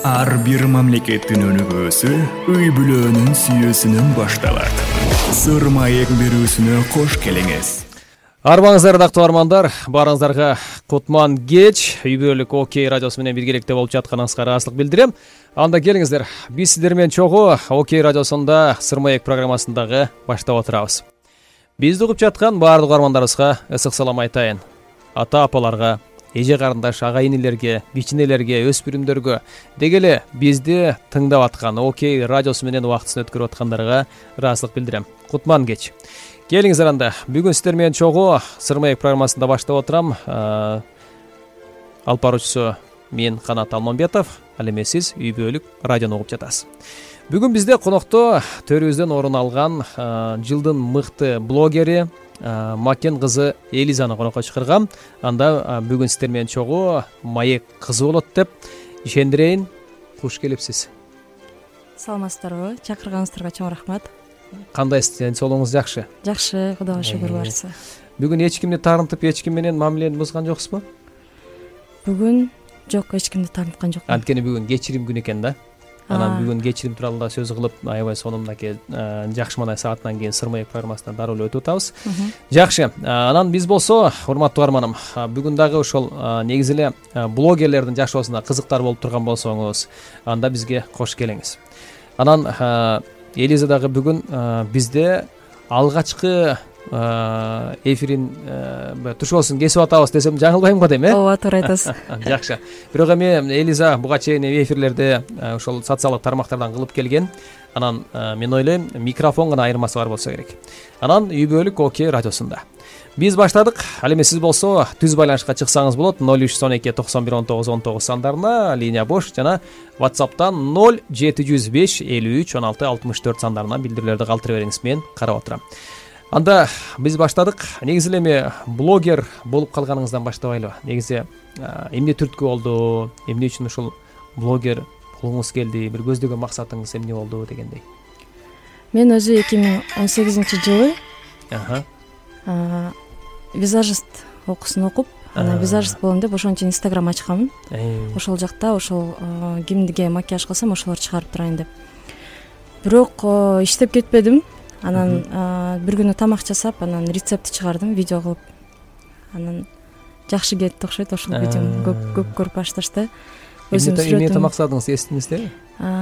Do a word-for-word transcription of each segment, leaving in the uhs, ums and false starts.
Ар бир мамлекеттин өнүгүүсү үй бүлөнүн сүйүүсүнөн башталат. Сыр маек берүүсүнө кош келиңиз. Арбаңыздар дактуу армандар, барыңыздарга кутман кеч. Үй бүлөлүк Окей радиосу менен биргеликте болуп жатканыңызга ыраазычылык билдирем. Анда келиңиздер, биз сиздер менен чогуу Окей радиосунда Сыр маек программасындагы баштап отурабыз. Бизди угуп жаткан баардык армандарыбызга ысык салам айтайын. Ата-апаларга, эже карындаш, ага-инилерге, кичинелерге, өспүрүмдөргө, деги эле бизди тыңдап аткан Окей радиосу менен убактысын өткөрүп аткандарга ыраазычылык билдирем. Кутман кеч. Келиңиздер анда. Бүгүн сиздер менен чогуу Сыр маек программасында баштап отурам. Алып баруучусу мен Канат Алмамбетов, ал эми сиз үй бүлөлүк радиону угуп жатасыз. Бүгүн бизде конокто төрүбүздөн орун алган жылдын мыкты блогери Макен кызы Элизаны конокко чакыргам. Анда бүгүн сиздер менен чогуу маек кызы болот деп ишендирейин. Куш келипсиз. Саламатсыздарбы? Чакырганыңыздарга чоң рахмат. Кандайсыз? Ден соолугуңуз жакшы? Жакшы, Кудайга шүгүр барса. Бүгүн эч кимди таарынтып, эч ким менен мамилени бузган жоксузбу? Бүгүн жок, эч кимди таарынткан жокмун. Анткени бүгүн кечирим күнү экен да. Анан бүгүн кечирим тууралуу да сөз кылып, аябай сонундаки жакшыманай саатынан кийин Сыр маек программасынан дароо эле өтүп атабыз. Жакшы. Анан биз болсо, урматтуу арманым, бүгүн дагы ошол негизи эле блогерлердин жашоосуна кызыктар болуп турган болсоңуз, анда бизге кош келиңиз. Анан Элиза дагы бүгүн бизде алгачкы эфирин тушоосун кесип атабыз десем жаңылбайм го дейм, э? Ооба, туура айтасыз. Жакшы. Бирок эми Элиза буга чейин эфирлерде ошол социалдык тармактардан кылып келген. Анан мен ойлойм, микрофон гана айырмасы бар болсо керек. Анан үй бүлөлүк Окей радиосунда. Биз баштадык. Ал эми сиз болсо түз байланышка чыксаңыз болот. ноль үч он эки токсон бир он тогуз он тогуз сандарына, линия бош, жана WhatsApp'тан ноль жети жүз беш элүү үч он алты алтымыш төрт сандарына билдирүүлөрдү калтыра бериңиз, мен карап отурам. Анда биз баштадык. Негизи эле эми блогер болуп калганыңыздан баштабайлыбы? Негизи эмне түрткү болду? Эмне үчүн ушул блогер болгуңуз келди? Бир көздөгөн максатыңыз эмне болду дегендей? Мен өзү эки миң он сегизинчи жылы Аха. визажист окуусун окуп, анан визажист болом деп ошон үчүн Instagram ачканмын. Ошол жакта ошол кимдиге макияж кылсам ошолорду чыгарып турайын деп. Бирок иштеп кетпедим. Анан бир күнү тамак жасап, анан рецептти чыгардым, видео кылып. Анан жакшы кетти окшойт, ошол видеону көп көп көрүп башташты. Өзүм эмне тамак жасадыңыз, эсиңиздеби?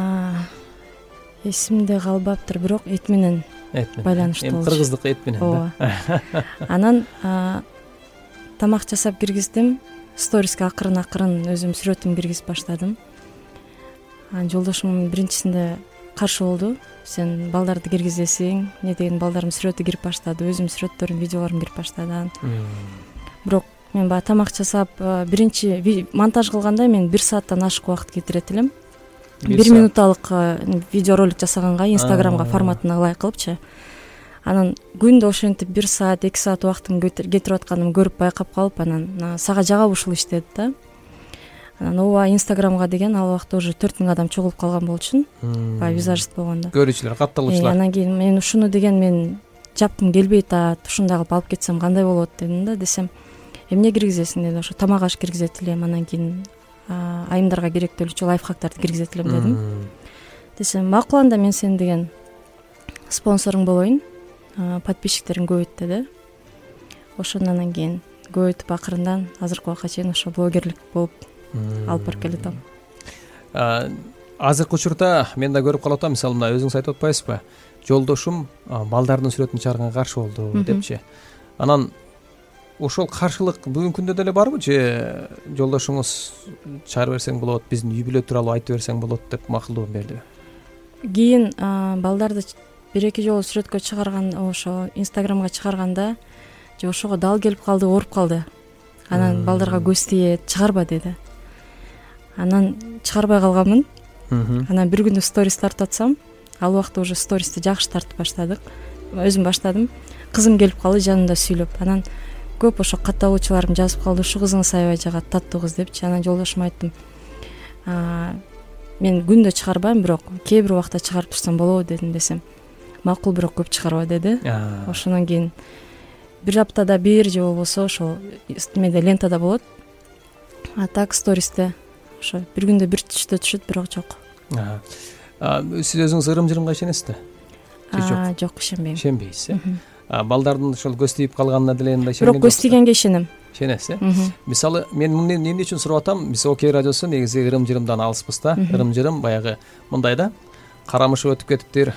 Эсимде калбаптыр, бирок эт менен байланыштуу болчу. Эми кыргыздык эт менен. Ооба. Анан тамак жасап киргиздим, сториске акырын-акырын өзүм сүрөтүм киргизип баштадым. Анан жолдошум биринчисинде каршы болду. Сен балдарды киргизесиң, не деген балдарым сүрөтү кирип баштады, өзүм сүрөттөрүм, видеолорум кирип баштады. Бирок мен баягы тамак жасап, биринчи монтаж кылганда мен бир сааттан ашык убакыт кетирет элем. бир минуталык видеоролик жасаганга Instagramга форматына ылайык кылыпчы. Анан күндө ошентип бир саат, эки саат убактын кетирип атканымды көрүп байкап калып, анан сага жагабы ушул иш деди да. Анан ооба, Instagramга деген ал убакта уже төрт миң адам чогулуп калган болчу. Баягы визажист болгондо. Көрүүчүлөр, катталуучулар. Анан кийин мен ушуну деген мен жапкым келбейт, ушундай кылып алып кетсем кандай болот дедим да. Десем, эмне киргизесиң деди. Ошо тамак аш киргизет элем, анан кийин айымдарга керектүүлүүчү лайфхактарды киргизет элем дедим. Десем, макул, анда мен сен деген спонсоруң болоюн, подписчиктериң көбөйт деди. Ошондон кийин көбөйтүп акырындан азыркы убакка чейин ошо блогерлик болуп алып барып келатам. Азыркы учурда мен да көрүп калып атам, мисалы мына өзүңүз айтып атпайсызбы? Жолдошум балдардын сүрөтүн чыгарганга каршы болду депчи. Анан ошол каршылык бүгүнкү күндө деле барбы, же жолдошуңуз чыгарып берсең болот, биздин үй бүлө тууралуу айтып берсең болот деп макулдугун бердиби? Кийин балдарды бир эки жолу сүрөткө чыгарган, ошо Instagramга чыгарганда, же ошого дал келип калды, ооруп калды. Анан балдарга көз тиет, чыгарба деди. Анан чыгарбай калганмын. Анан бир күнү сторис тартып атсам, ал убакта уже стористи жакшы тартып баштадык. Өзүм баштадым. Кызым келип калды жанымда сүйлөп. Анан көп ошо катталуучуларым жазып калды, ушу кызыңыз аябай жагат, таттуу кыз депчи. Анан жолдошума айттым, мен күндө чыгарбайм, бирок кээ бир убакта чыгарып турсам болобу дедим. Десем, макул, бирок көп чыгарба деди. Ошондон кийин бир аптада бир же болбосо ошол медиа лентада болот. А так стористе ошо бир күндө бир түштө түшөт, бирок жок. Сиз өзүңүз ырым-жырымга ишенесизби? Жок, ишенбейм. Ишенбейсиз, э? Балдардын ошол көз тийип калганына деле мындай ишенген жоксуз? Бирок көз тийгенге ишенем. Ишенесиз, э? Мисалы, мен муну эмне үчүн сурап атам? Биз Окей радиосу негизи ырым-жырымдан алыспыз да. Ырым-жырым баягы мындай да. Карамышып өтүп кетиптир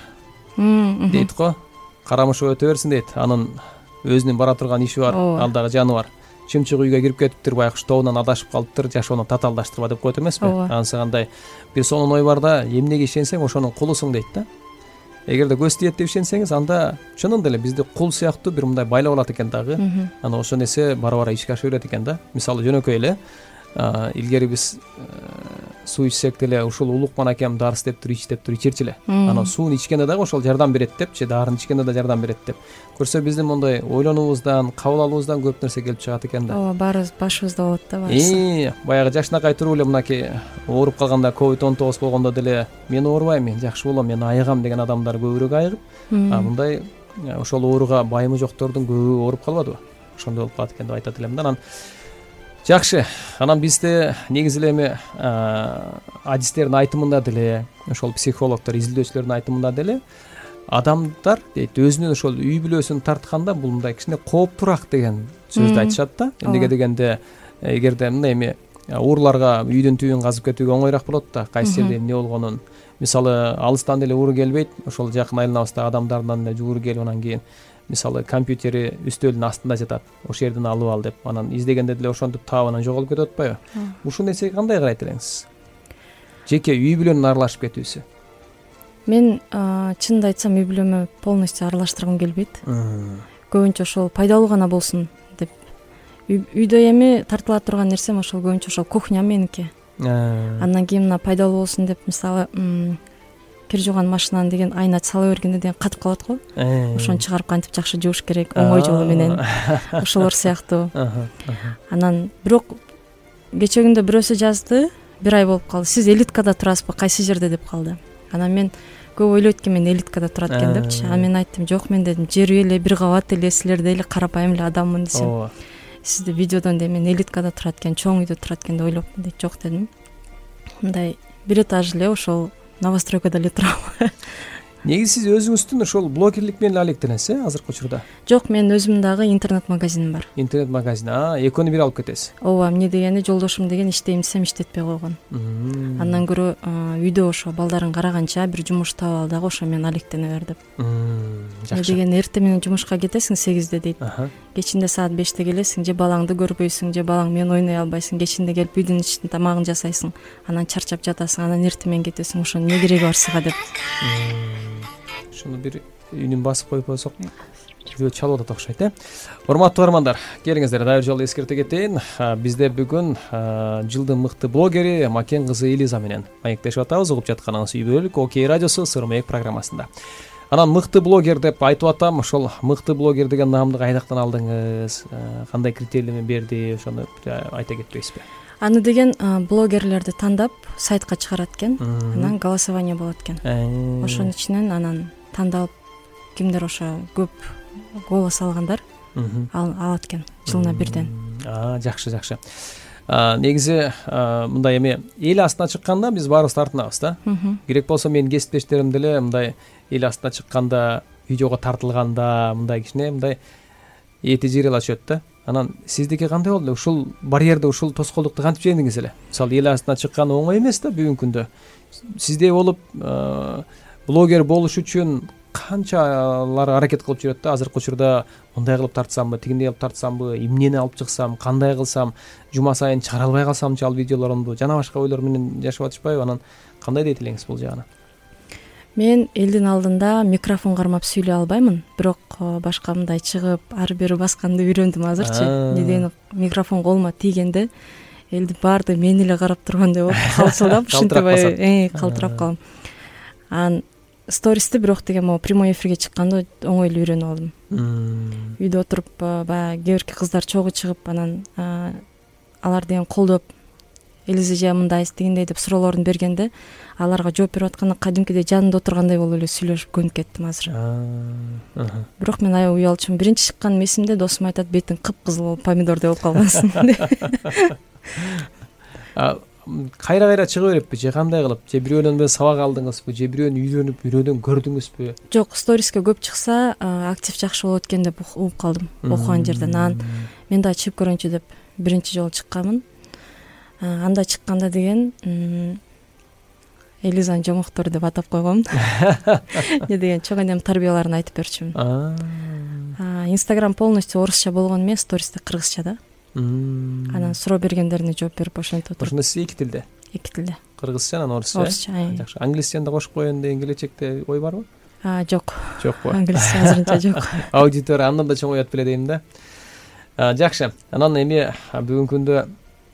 дейт го. Карамышып өтө берсин дейт. Анын өзүнүн бара турган иши бар, алдагы жаны бар. Чымчык үйгө кирип кетиптир, байкуш тобунан адашып калыптыр, жашоону татаалдаштырба деп коет эмеспи? Анысы кандай бир сонун ой бар да, эмнеге ишенсең ошонун кулусуң дейт да. Эгерде көз тиет деп ишенсеңиз, анда чынында эле бизди кул сыяктуу бир мындай байлап алат экен дагы. Ана ошол нерсе бара-бара ишке аша берет экен да. Мисалы жөнөкөй эле илгери биз суу ичсек деле ушул улукман акем дарс деп тур, ич деп тур ичерчи эле. Анан сууну ичкенде дагы ошол жардам берет депчи, дарын ичкенде да жардам берет деп. Көрсө биздин мондай ойлонуубуздан, кабыл алуубуздан көп нерсе келип чыгат экен да. Ооба, баарыбыз башыбызда болот да баарысы. Баягы жашынакай туруп эле мынакей ооруп калганда ковид он тогуз болгондо деле мен оорубайм, мен жакшы болом, мен айыгам деген адамдар көбүрөөк айыгып, а мындай ошол ооруга байымы жоктордун көбү ооруп калбадыбы? Ошондой болуп калат экен деп айтат элем да. Анан жакшы. Анан бизде негизи эле эми адистердин айтымында деле, ошол психологдор, изилдөөчүлөрдүн айтымында деле адамдар дейт өзүнүн ошол үй бүлөсүн тартканда бул мындай кичине кооптураак деген сөздү айтышат да. Эмнеге дегенде, эгерде мындай эми ууруларга үйдүн түбүн казып кетүүгө оңоюраак болот да, кайсы жерде эмне болгонун. Мисалы, алыстан деле ууру келбейт, ошол жакын айланабыздагы адамдардан эле ууру келип, анан кийин мисалы компьютери үстөлдүн астында жатат, ошол жерден алып ал деп, анан издегенде деле ошентип таап анан жоголуп кетип атпайбы? Ушул нерсеге кандай карайт элеңиз? Жеке үй бүлөнүн аралашып кетүүсү. Мен чынымды айтсам, үй бүлөмө полностью аралаштыргым келбейт. Көбүнчө ошол пайдалуу гана болсун деп. Үйдө эми тартыла турган нерсем ошол көбүнчө ошол кухня меники. Андан кийин мына пайдалуу болсун деп, мисалы, кир жууган машинаны деген айна сала бергенде деген катып калат го. Ошону чыгарып кантип жакшы жууш керек, оңой жолу менен. Ошолор сыяктуу. Анан бирок кече күндө бирөөсү жазды, бир ай болуп калды. Сиз элиткада турасызбы, кайсы жерде деп калды. Анан мен көп ойлойт экен, мен элиткада турат экен депчи. Анан мен айттым, жок, мен дедим, жер эле, бир кабат эле, силердей эле карапайым эле адаммын десем. Сизди видеодон де мен элиткада турат экен, чоң үйдө турат экен деп ойлопмун дейт. Жок дедим. Мындай бир этаж эле ошол новостройкада эле турам. Негизи сиз өзүңүздүн ошол блогерлик менен эле алектенесиз, э, азыркы учурда? Жок, менин өзүмдүн дагы интернет магазиним бар. Интернет магазин, а, экөөнү бир алып кетесиз. Ооба, эмне дегени, жолдошум деген иштейм десем иштетпей койгон. Андан көрө үйдө ошо балдарын караганча бир жумуш таап ал дагы, ошо менен алектене бер деп. Жакшы. Эмне дегени, эртең менен жумушка кетесиң сегизде дейт. Кечинде саат беште келесиң, же балаңды көрбөйсүң, же балаң менен ойной албайсың, кечинде келип үйдүн ичинин тамагын жасайсың, анан чарчап жатасың, анан эртең менен кетесиң, ошонун эмне кереги бар сага деп. Ушуну бир үнүн басып коюп койсок, видео чалып атат окшойт, э. Урматтуу бармандар, келиңиздер, дагы бир жолу эскерте кетейин. Бизде бүгүн жылдын мыкты блогери Макен кызы Элиза менен маектешип атабыз. Угуп жатканыңыз үй бүлөлүк Окей радиосу Сыр маек программасында. Анан мыкты блогер деп айтып атам. Ошол мыкты блогер деген наамды кайдактан алдыңыз? Кандай критерийлер берди? Ошону айта кетпейсизби? Аны деген блогерлерди тандап сайтка чыгарат экен. Анан голосование болот экен. Ошонун ичинен анан тандалып кимдер ошо көп голос алгандар алат экен жылына бирден. Жакшы, жакшы. Негизи мындай эми эл астына чыкканда биз баарыбыз тартынабыз да. Керек болсо менин кесиптештерим деле мындай эл астына чыкканда, видеого тартылганда мындай кичине мындай эти жиырыла түшөт да. Анан сиздики кандай болду? Ушул барьерди, ушул тоскоолдукту кантип жеңдиңиз эле? Мисалы, эл астына чыккан оңой эмес да бүгүнкү күндө. Сиздей болуп блогер болуш үчүн канчалар аракет кылып жүрөт да. Азыркы учурда мындай кылып тартсамбы, тигиндей кылып тартсамбы, эмнени алып чыксам, кандай кылсам, жума сайын чыгара албай калсамчы ал видеолорумду, жана башка ойлор менен жашап атышпайбы? Анан кандай дейт элеңиз бул жагына? Мен элдин алдында микрофон кармап сүйлөй албаймын, бирок башка мындай чыгып ары бери басканды үйрөндүм азырчы. Эмне деген, микрофон колума тийгенде элдин баардыгы мени эле карап тургандай болуп калчылдап, ушинтип э калтырап калам. Анан стористи бирок деген могу прямой эфирге чыкканда оңой эле үйрөнүп алдым. Үйдө отуруп баягы кээ бирки кыздар чогуу чыгып, анан алар деген колдоп, Элиза же мындай тигиндей деп суроолорун бергенде, аларга жооп берип атканда кадимкидей жанында отургандай болуп эле сүйлөшүп көнүп кеттим азыр. Бирок мен аябай уялчумун. Биринчи чыкканым эсимде, досум айтат, бетиң кыпкызыл болуп помидордой болуп калгансың деп. кайра кайра чыга бериппи же кандай кылып, же бирөөнөн бир сабак алдыңызбы, же бирөөнү үйрөнүп бирөөдөн көрдүңүзбү? Жок, сториске көп чыкса актив жакшы болот экен деп угуп калдым окуган жерден. Анан мен да чыгып көрөнчү деп биринчи жолу чыкканмын. Анда чыкканда деген Элизанын жомоктору деп атап койгом. Не деген чоң энем тарбияларын айтып берчүмүн. Инстаграм полностью орусча болгону эмес, стористе кыргызча да. Анан суроо бергендерине жооп берип ошентип отуруп. Ошондо сиз эки тилде? Эки тилде. Кыргызча анан орусча. Орусча. Жакшы. Англисчени да кошуп коеюн деген келечекте ой барбы? Жок. Жокпу? Англисча азырынча жок. Аудитория андан да чоңоёт беле дейм да. Жакшы. Анан эми бүгүнкү күндө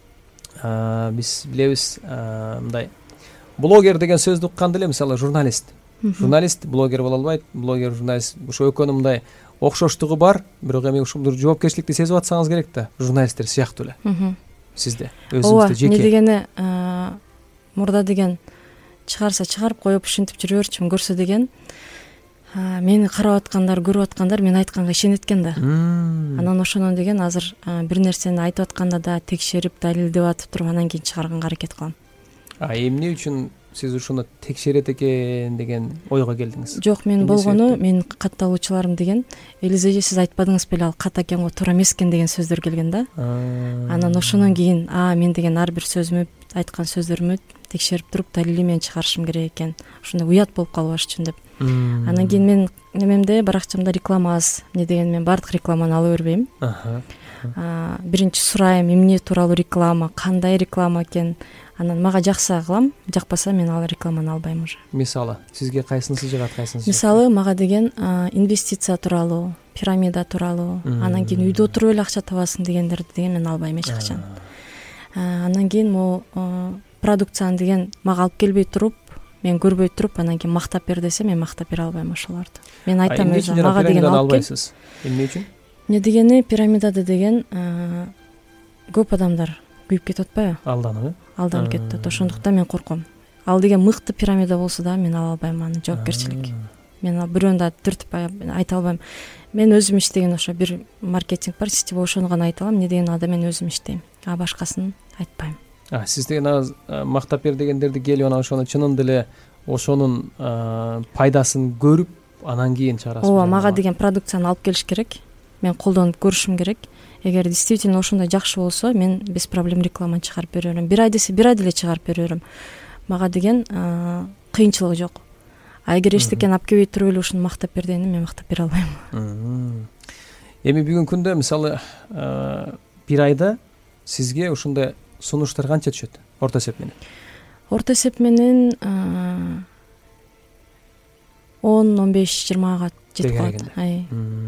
биз билебиз мындай блогер деген сөздү укканда эле мисалы журналист. Журналист блогер боло албайт. Блогер журналист ошо экөөнүн мындай окшоштугу бар, бирок эми ушул бир жоопкерчиликти сезип атсаңыз керек да, журналисттер сыяктуу эле. Сизде өзүңүздө жеке. Ооба, дегени мурда деген чыгарса чыгарып коюп ушинтип жүрө берчүмүн, көрсө деген мени карап аткандар, көрүп аткандар мен айтканга ишенет экен да. Анан ошондон деген азыр бир нерсени айтып атканда да текшерип, далилдеп атып туруп анан кийин чыгарганга аракет кылам. А эмне үчүн сиз ушуну текшерет экен деген ойго келдиңиз? Жок, мен болгону менин катталуучуларым деген Элиза эже сиз айтпадыңыз беле, ал кат экен го, туура эмес экен деген сөздөр келген да. Анан ошондон кийин а мен деген ар бир сөзүмө, айткан сөздөрүмө текшерип туруп далили менен чыгарышым керек экен. Ошондой уят болуп калбаш үчүн деп. Анан кийин мен немемде баракчамда реклама аз, эмне деген мен баардык рекламаны ала бербейм. Биринчи сурайм эмне тууралуу реклама, кандай реклама экен. Анан мага жакса кылам, жакпаса мен ал рекламаны албайм уже. Мисалы, сизге кайсынысы жагат, кайсынысы? Мисалы, мага деген инвестиция тууралуу, пирамида тууралуу, анан кийин үйдө отуруп эле акча табасың дегендерди деген мен албайм эч качан. Анан кийин могу продукцияны деген мага алып келбей туруп, мен көрбөй туруп, анан кийин мактап бер десе, мен мактап бере албайм ошолорду. Мен айтам өзүм, мага деген алып кел. Эмне үчүн? Эмне дегени, пирамидада деген көп адамдар күйүп кетип атпайбы? Алданып, э? Алданып кетип. Ошондуктан мен корком. Ал деген мыкты пирамида болсо да мен ала албайм аны, жоопкерчилик. Мен ал бирөөнү да түртүп айта албайм. Мен өзүм иштеген ошо бир маркетинг бар, сетевой, ошону гана айта алам. Эмне деген ада мен өзүм иштейм. А башкасын айтпайм. А сиз деген мактап бер дегендерди келип анан ошону чынында эле ошонун пайдасын көрүп, анан кийин чыгарасыз. Ооба, мага деген продукцияны алып келиш керек. Мен колдонуп көрүшүм керек. Эгер действительно ошондой жакшы болсо, мен без проблем рекламаны чыгарып бере берем. Бир ай десе бир ай деле чыгарып бере берем. Мага деген кыйынчылык жок. А эгер эчтекени алып келбей туруп эле ушуну мактап бер дегенде мен мактап бере албайм. Эми бүгүнкү күндө мисалы бир айда сизге ушундай сунуштар канча түшөт орто эсеп менен? Орто эсеп менен он он беш жыйырмага жетип калат.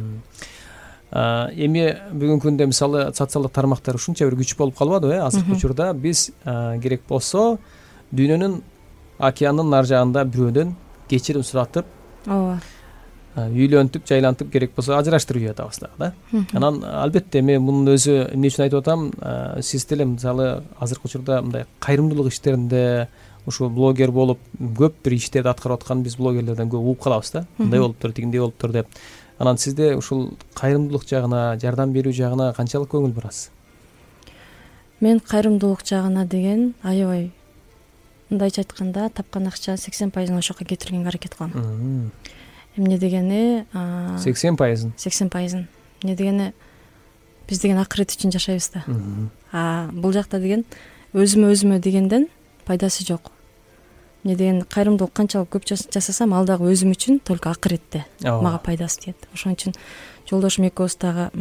Эми бүгүнкү күндө мисалы социалдык тармактар ушунча бир күч болуп калбадыбы, э? Азыркы учурда биз керек болсо дүйнөнүн океандын нар жагында бирөөдөн кечирим суратып, ооба, үйлөнтүп, жайлантып, керек болсо ажыраштырып үйүп атабыз дагы да. Анан албетте мен мунун өзү эмне үчүн айтып атам, сиз деле мисалы азыркы учурда мындай кайрымдуулук иштеринде ушул блогер болуп көп бир иштерди аткарып аткан биз блогерлерден көп угуп калабыз да. Мындай болуптур, тигиндей болуптур деп. Анан сизде ушул кайрымдуулук жагына, жардам берүү жагына канчалык көңүл бурасыз? Мен кайрымдуулук жагына деген аябай, мындайча айтканда, тапкан акча сексен пайызын ошоко кетиргенге аракет кылам. Эмне дегени, сексен пайызын. сексен пайызын. Эмне дегени, биз деген акырет үчүн жашайбыз да. А бул жакта деген өзүмө өзүмө дегенден пайдасы жок. Эмне деген кайрымдуулук канчалык көп жасасам, ал дагы өзүм үчүн только акыретте мага пайдасы тиет. Ошон үчүн жолдошум экөөбүз дагы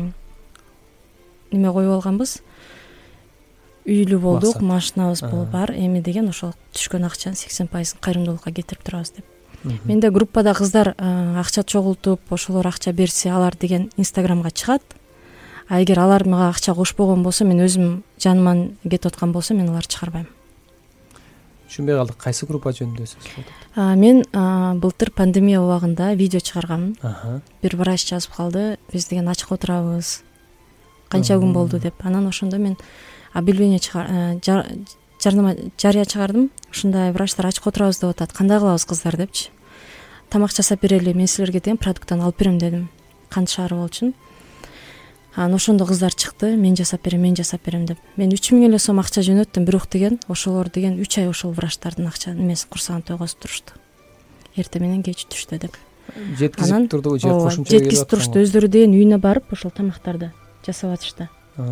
неме коюп алганбыз. Үйлүү болдук, машинабыз бол бар. Эми деген ошол түшкөн акчанын сексен пайызын кайрымдуулукка кетирип турабыз деп. Менде группада кыздар акча чогултуп, ошолор акча берсе, алар деген Инстаграмга чыгат. А эгер алар мага акча кошпогон болсо, мен өзүм жаныман кетип аткан болсо, мен аларды чыгарбайм. Түшүнбөй калдык. Кайсы группа жөнүндө сөз болду? Мен былтыр пандемия убагында видео чыгарганмын. Бир врач жазып калды, биз деген ачык отурабыз. Канча күн болду деп. Анан ошондо мен объявление жарнама жарыя чыгардым. Ушундай врачтар ачык отурабыз деп атат. Кандай кылабыз кыздар депчи. Тамак жасап берели, мен силерге деген продукттан алып берем дедим. Кант шаары болчу. анан ошондо кыздар чыкты, мен жасап берем, мен жасап берем деп. Мен үч миң эле сом акча жөнөттүм, бирок деген ошолор деген үч ай ошол врачтардын акча немесин курсагын тойгозуп турушту. Эртең менен кеч түштө деп. Жеткизип турдубу же кошумча жеткизип турушту, өздөрү деген үйүнө барып ошол тамактарды жасап атышты.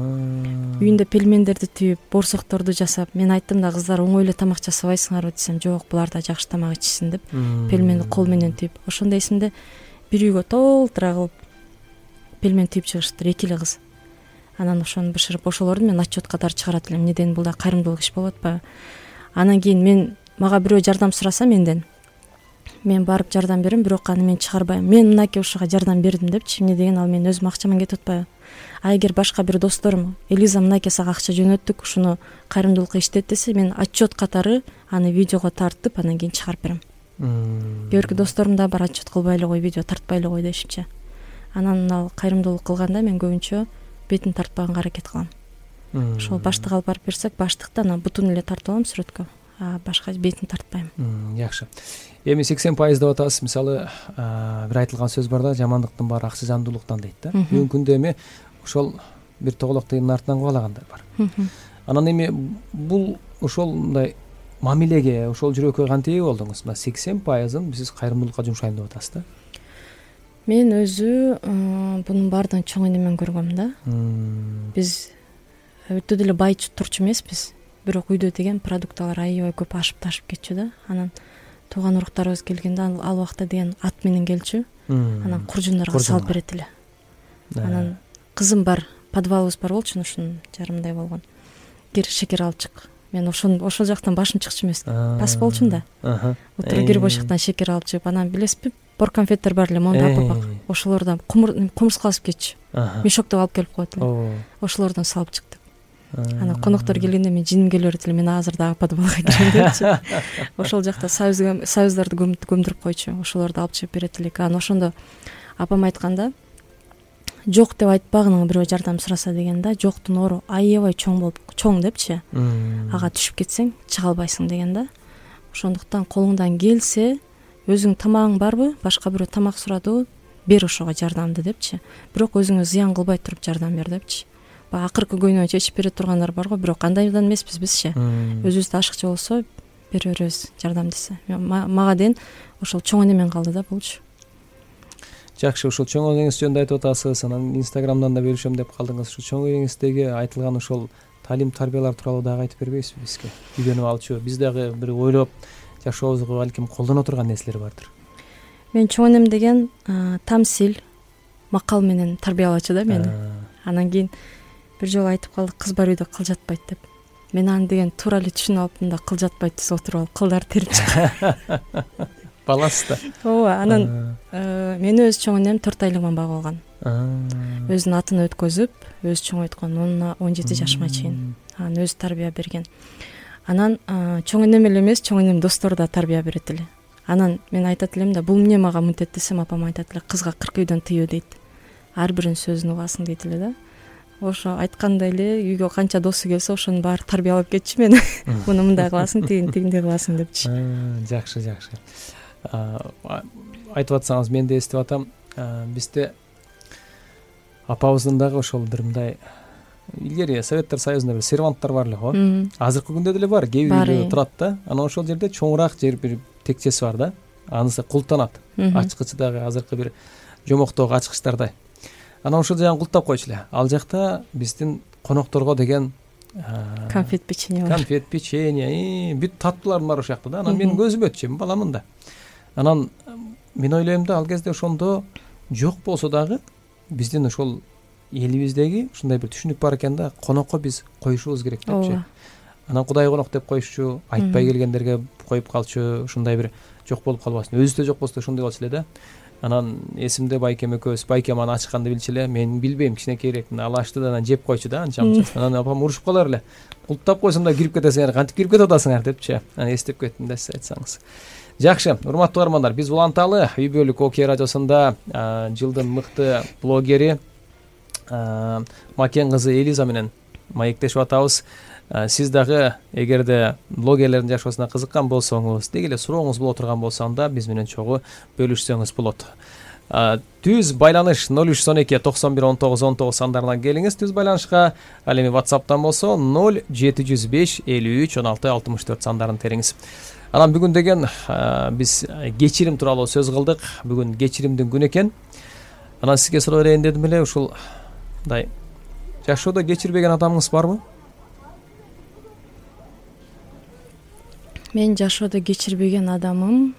Үйүндө пельмендерди түйүп, борсокторду жасап, мен айттым да, кыздар оңой эле тамак жасабайсыңарбы десем, жок, булар да жакшы тамак ичсин деп, пельменди кол менен түйүп, ошондо эсимде бир үйгө толтура кылып пельмен түйүп чыгыштыр, эки эле кыз. Анан ошону бышырып, ошолорду мен отчет катары чыгарат элем. Эмнеден бул да кайрымдуулук иш болуп атпайбы? Анан кийин мен мага бирөө жардам сураса менден, мен барып жардам берем, бирок аны мен чыгарбайм. Мен мынакей ушуга жардам бердим депчи, эмне деген ал мен өзүм акчаман кетип атпайбы? А эгер башка бир досторум, Элиза мынакей сага акча жөнөттүк, ушуну кайрымдуулукка иштет десе, мен отчет катары аны видеого тартып, анан кийин чыгарып берем. Кээ бирки досторум да бар, отчет кылбай эле кой, видео тартпай эле кой дешипчи. Анан ал кайрымдуулук кылганда мен көбүнчө бетин тартпаганга аракет кылам. Ошол баштык алып барып берсек, баштыкты анан бутун эле тартып алам сүрөткө, а башка бетин тартпайм. Жакшы. Эми сексен пайыз деп атасыз. Мисалы, бир айтылган сөз бар да, жамандыктын баары аксыжандуулуктан дейт да. Бүгүнкү күндө эми ошол бир тоголок тыйымдын артынан кубалагандар бар. Анан эми бул ошолундай мамилеге, ошол жүрөккө кантип ээ болдуңуз? Мына сексен пайызын сиз кайрымдуулукка жумшайм деп атасыз да. Мен өзү бунун баардыгын чоң энемен көргөм да. Биз өтө деле бай турчу эмеспиз, бирок үйдө деген продукталар аябай көп ашып ташып кетчү да. Анан тууган уруктарыбыз келгенде ал убакта деген ат менен келчү. Анан куржундарга салып берет эле. Анан кызым бар, подвалыбыз бар болчу, ушунун жарымдай болгон. Кир шекер алып чык. Мен ошол ошол жактан башым чыкчу эмес. Пас болчумун да. Утура кирип ошол жактан шекер алып чыгып, анан билесизби, бор конфеттер бар эле, монда апапак. Ошолордон кумурскалашып кетчү. Мешоктоп алып келип коет эле. Ошолордон салып чыктык. Анан коноктор келгенде мен жиним келе берет эле, мен азыр дагы подвалга кирем депчи. Ошол жакта союздарды көмдүрүп койчу. Ошолорду алып чыгып берет элек. Анан ошондо апам айтканда, жок деп айтпагының бирөө жардам сураса дегенде, жоктун ору аябай чоң болуп, чоң депчи. Ага түшүп кетсең чыга албайсың дегенде. Ошондуктан колуңдан келсе, өзүң тамагың барбы, башка бирөө тамак сурадыбы, бер ошого жардамды депчи. Бирок өзүңө зыян кылбай туруп жардам бер депчи. Баягы акыркы көйнөгүн чечип бере тургандар бар го, бирок андайдан эмеспиз бизчи. Өзүбүздө ашыкча болсо, бере беребиз жардам десе. Мага дейин ошол чоң энемен калды да булчу. Жакшы, ушул чоң энеңиз жөнүндө айтып атасыз, анан Инстаграмдан да бөлүшөм деп калдыңыз. Ушул чоң энеңиздеги айтылган ошол талим тарбиялар тууралуу дагы айтып бербейсизби бизге? Үйрөнүп алчу, биз дагы бир ойлоп жашообузга балким колдоно турган нерселер бардыр. Мен чоң энем деген тамсил, макал менен тарбиялачу да мени. Анан кийин бир жолу айтып калды, кыз бар үйдө кыл жатпайт деп. Мен аны деген туура эле түшүнүп алыптым да, кыл жатпайт десе отуруп алып кылдар терип чыкты. Баласыз да. Ооба, анан мени өз чоң энем төрт айлыгыман багып алган. Өзүнүн атын өткөзүп, өзү чоңойткон он жети жашыма чейин. Анан өзү тарбия берген. Анан чоң энем эле эмес, чоң энем достору да тарбия берет эле. Анан мен айтат элем да, бул эмне мага мынтет десем, апам айтат эле, кызга кырк үйдөн тыюу дейт. Ар биринин сөзүн угасың дейт эле да. Ошо айткандай эле үйгө канча досу келсе, ошонун баары тарбиялап кетчү мени. Муну мындай кыласың, тигин тигиндей кыласың депчи. Жакшы, жакшы. Айтып атсаңыз, мен да эстеп атам, бизде апабыздын дагы ошол бир мындай илгери Советтер Союзунда бир серванттар бар эле го. Азыркы күндө деле бар, кээ бир үйдө турат да. Анан ошол жерде чоңураак жер бир текчеси бар да. Анысы култанат. Ачкычы дагы азыркы бир жомоктогу ачкычтардай. Анан ошол жагын култап койчу эле. Ал жакта биздин конокторго деген конфет печенье бар. Конфет печенье, бүт таттуулар бар ошол жакта да. Анан менин көзүм өтчү, мен баламын да. Анан мен ойлойм да, ал кезде ошондо жок болсо дагы биздин ошол элибиздеги ушундай бир түшүнүк бар экен да, конокко биз коюшубуз керек депчи. Анан кудай конок деп коюшчу, айтпай келгендерге коюп калчу, ушундай бир жок болуп калбасын. Өзү да жок болсо ошондой болчу эле да. Анан эсимде байкем экөөбүз, байкем аны ачканды билчү эле, мен билбейм, кичинекейирээк, ал ачты да анан жеп койчу да, анча мынча. Анан апам урушуп калар эле. Култап койсоң да кирип кетесиңер, кантип кирип кетип атасыңар депчи. Анан эстеп кеттим да, сиз айтсаңыз. Жакшы, урматтуу угармандар, биз уланталы үй бүлөлүк Окей радиосунда жылдын мыкты блогери Макен кызы Элиза менен маектешип атабыз. Сиз дагы эгерде блогерлердин жашоосуна кызыккан болсоңуз, деги эле сурооңуз боло турган болсо, анда биз менен чогуу бөлүшсөңүз болот. түз байланыш ноль үч он эки токсон бир он тогуз он тогуз сандарынан келиңиз түз байланышка. Ал эми WhatsApp'тан болсо ноль жети жүз беш элүү үч он алты алтымыш төрт сандарын териңиз. Анан бүгүн деген биз кечирим тууралуу сөз кылдык. Бүгүн кечиримдин күнү экен. Анан сизге суроо берейин дедим эле, ушул мындай жашоодо кечирбеген адамыңыз барбы? Мен жашоодо кечирбеген адамым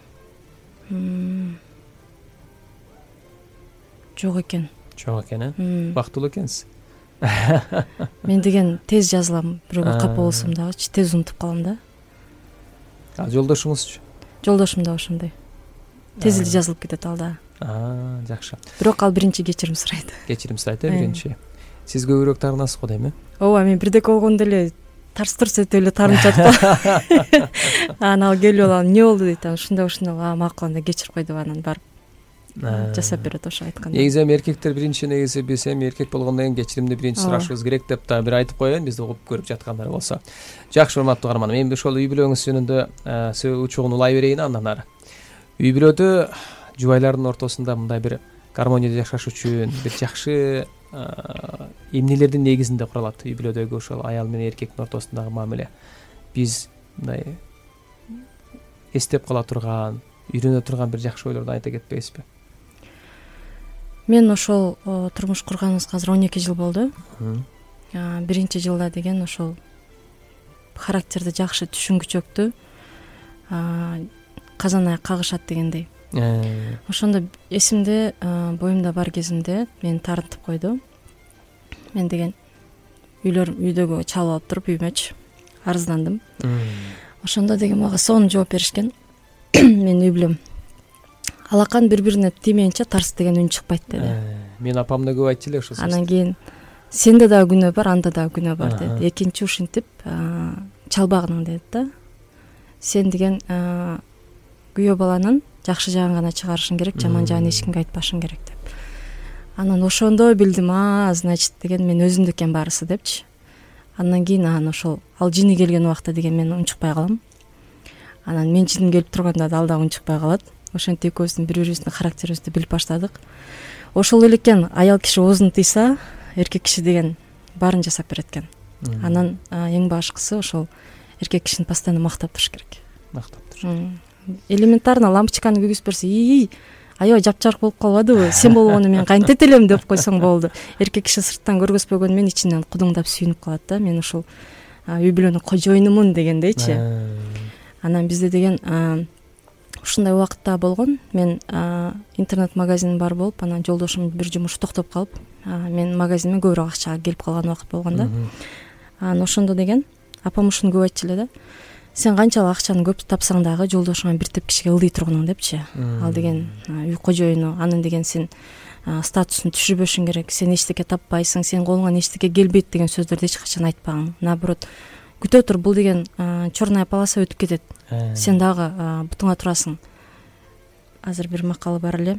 жок экен. Жок экен, э? Бактылуу экенсиз. Мен деген тез жазылам, бирөөгө капа болсом дагычы тез унутуп калам да. А жолдошуңузчу? Жолдошум да ошондой. Тез эле жазылып кетет ал да. А, жакшы. Бирок ал биринчи кечирим сурайт. Кечирим сурайт, э, биринчи. Сиз көбүрөөк таарынасыз го дейм, э? Ооба, мен бирдеке болгондо эле тарс турс этип эле таарынып жатып. Анан ал келип алып, эмне болду дейт, анан ушундай ушундай, а макул анда кечирип кой деп анан барып жасап берет ошо айтканда. Негизи эми эркектер биринчи негизи биз эми эркек болгондон кийин кечиримди биринчи сурашыбыз керек деп да бир айтып коеюн, бизди угуп көрүп жаткандар болсо. Жакшы, урматтуу каарман, эми ошол үй бүлөңүз жөнүндө сөз учугун улай берейин андан ары. Үй бүлөдө жубайлардын ортосунда мындай бир гармонияда жашаш үчүн бир жакшы эмнелердин негизинде куралат үй бүлөдөгү ошол аял менен эркектин ортосундагы мамиле? Биз мындай эстеп кала турган, үйрөнө турган бир жакшы ойлорду айта кетпейсизби? Мен ошол турмуш курганыбызга азыр он эки жыл болду. Биринчи жылда деген ошол характерди жакшы түшүнгүчөктү казан аяк кагышат дегендей. Ошондо эсимде, боюмда бар кезимде мени таарынтып койду. Мен деген үйлөр үйдөгү чалып алып туруп үймөчү арыздандым. Ошондо деген мага сонун жооп беришкен. Мен үй бүлөм алакан бири-бирине тиймейинче тарс деген үн чыкпайт деди. Мен апам да көп айтчу эле ошол сөздү. Анан кийин сенде дагы күнөө бар, анда дагы күнөө бар деди. Экинчи ушинтип чалбагың деди да. Сен деген күйөө баланын жакшы жагын гана чыгарышың керек, жаман жагын эч кимге айтпашың керек деп. Анан ошондо билдим, а, значит деген мен өзүмдүк экен баарысы депчи. Андан кийин анан ошол ал жини келген убакта деген мен унчукпай калам. Анан мен жиним келип турганда да ал дагы унчукпай калат. Ошентип экөөбүздүн бири-бирибиздин характерибизди билип баштадык. Ошол эле экен, аял киши оозун тыйса, эркек киши деген баарын жасап берет экен. Анан эң башкысы ошол эркек кишини постоянно мактап туруш керек. Мактап туруш. Элементарно лампочканы күйгүзүп берсе, "И, аябай жапжарк болуп калбадыбы? Сен болгону мен кантет элем" деп койсоң болду. Эркек киши сырттан көргөзбөгөнү менен ичинен кудуңдап сүйүнүп калат да. Мен ушул үй бүлөнүн кожоюнумун дегендейчи. Анан бизде деген ушундай убакытта болгон. Мен интернет-магазиним бар болуп, анан жолдошум бир жумушу токтоп калып, мен магазиниме көбүрөөк акча келип калган убакыт болгон да. Анан ошондо деген апам ушуну көп айтчу эле да. Сен канчалык акчаны көп тапсаң дагы жолдошуңа бир тепкичке ылдый тургуның депчи. Ал деген үй кожоюну, анын деген сен статусун түшүрбөшүң керек, сен эчтеке таппайсың, сен колуңан эчтеке келбейт деген сөздөрдү эч качан айтпагың. Наоборот, күтө тур, бул деген черная полоса өтүп кетет. Сен дагы бутуңа турасың. Азыр бир макалы бар эле.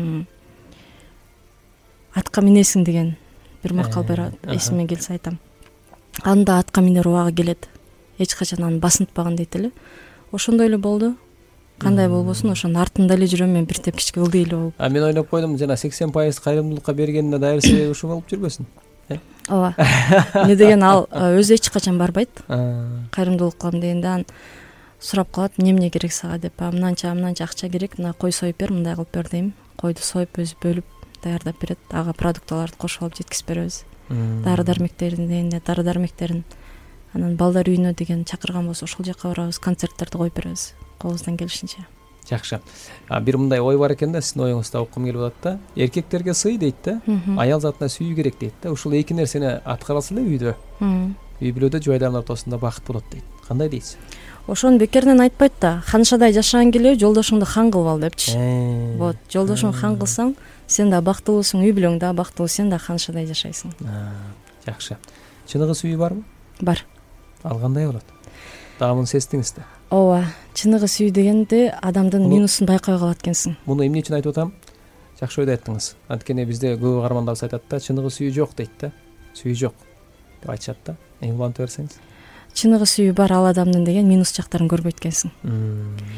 Атка минесиң деген бир макал бар, эсиме келсе айтам. Анда атка минер убагы келет. Эч качан аны басынтпаган дейт эле. Ошондой эле болду. Кандай болбосун, ошонун артында эле жүрөм мен бир тепкичке ылдый эле болуп. А мен ойлоп койдум, жана сексен пайыз кайрымдуулукка бергенине дайыр себеби ушул болуп жүрбөсүн. Ооба. Эмне деген ал өзү эч качан барбайт. Кайрымдуулук кылам дегенде ан сурап калат, "Эмне керек сага" деп. "А мынанча, мынанча акча керек, мына кой союп бер, мындай кылып бер" дейм. Койду союп өзү бөлүп даярдап берет. Ага продукталарды кошуп алып жеткизип беребиз. Дары дармектерин дегенде дары дармектерин. Анан балдар үйүнө деген чакырган болсо ошол жака барабыз, концерттерди коюп беребиз колубуздан келишинче. Жакшы. А бир мындай ой бар экен да, сиздин оюңузду уккум келип атат да. Эркектерге сый дейт да, аял затына сүйүү керек дейт да. Ушул эки нерсени аткаралса эле үйдө, үй бүлөдө жубайлардын ортосунда бакыт болот дейт. Кандай дейсиз? Ошону бекеринен айтпайт да. Ханшадай жашагың келеби, жолдошуңду хан кылып ал депчи. Вот, жолдошуңду хан кылсаң, сен да бактылуусуң, үй бүлөң да бактылуу, сен да ханшадай жашайсың. Жакшы. Чыныгы сүйүү барбы? Бар. Ал кандай болот? Дагы муну сездиңиз да. Ооба, чыныгы сүйүү дегенде адамдын минусун байкай калат экенсиң. Муну эмне үчүн айтып атам? Жакшы ойду айттыңыз. Анткени бизде көп каармандарыбыз айтат да, чыныгы сүйүү жок дейт да. Сүйүү жок деп айтышат да. Эми улантып берсеңиз. Чыныгы сүйүү бар ал адамдын деген минус жактарын көрбөйт экенсиң.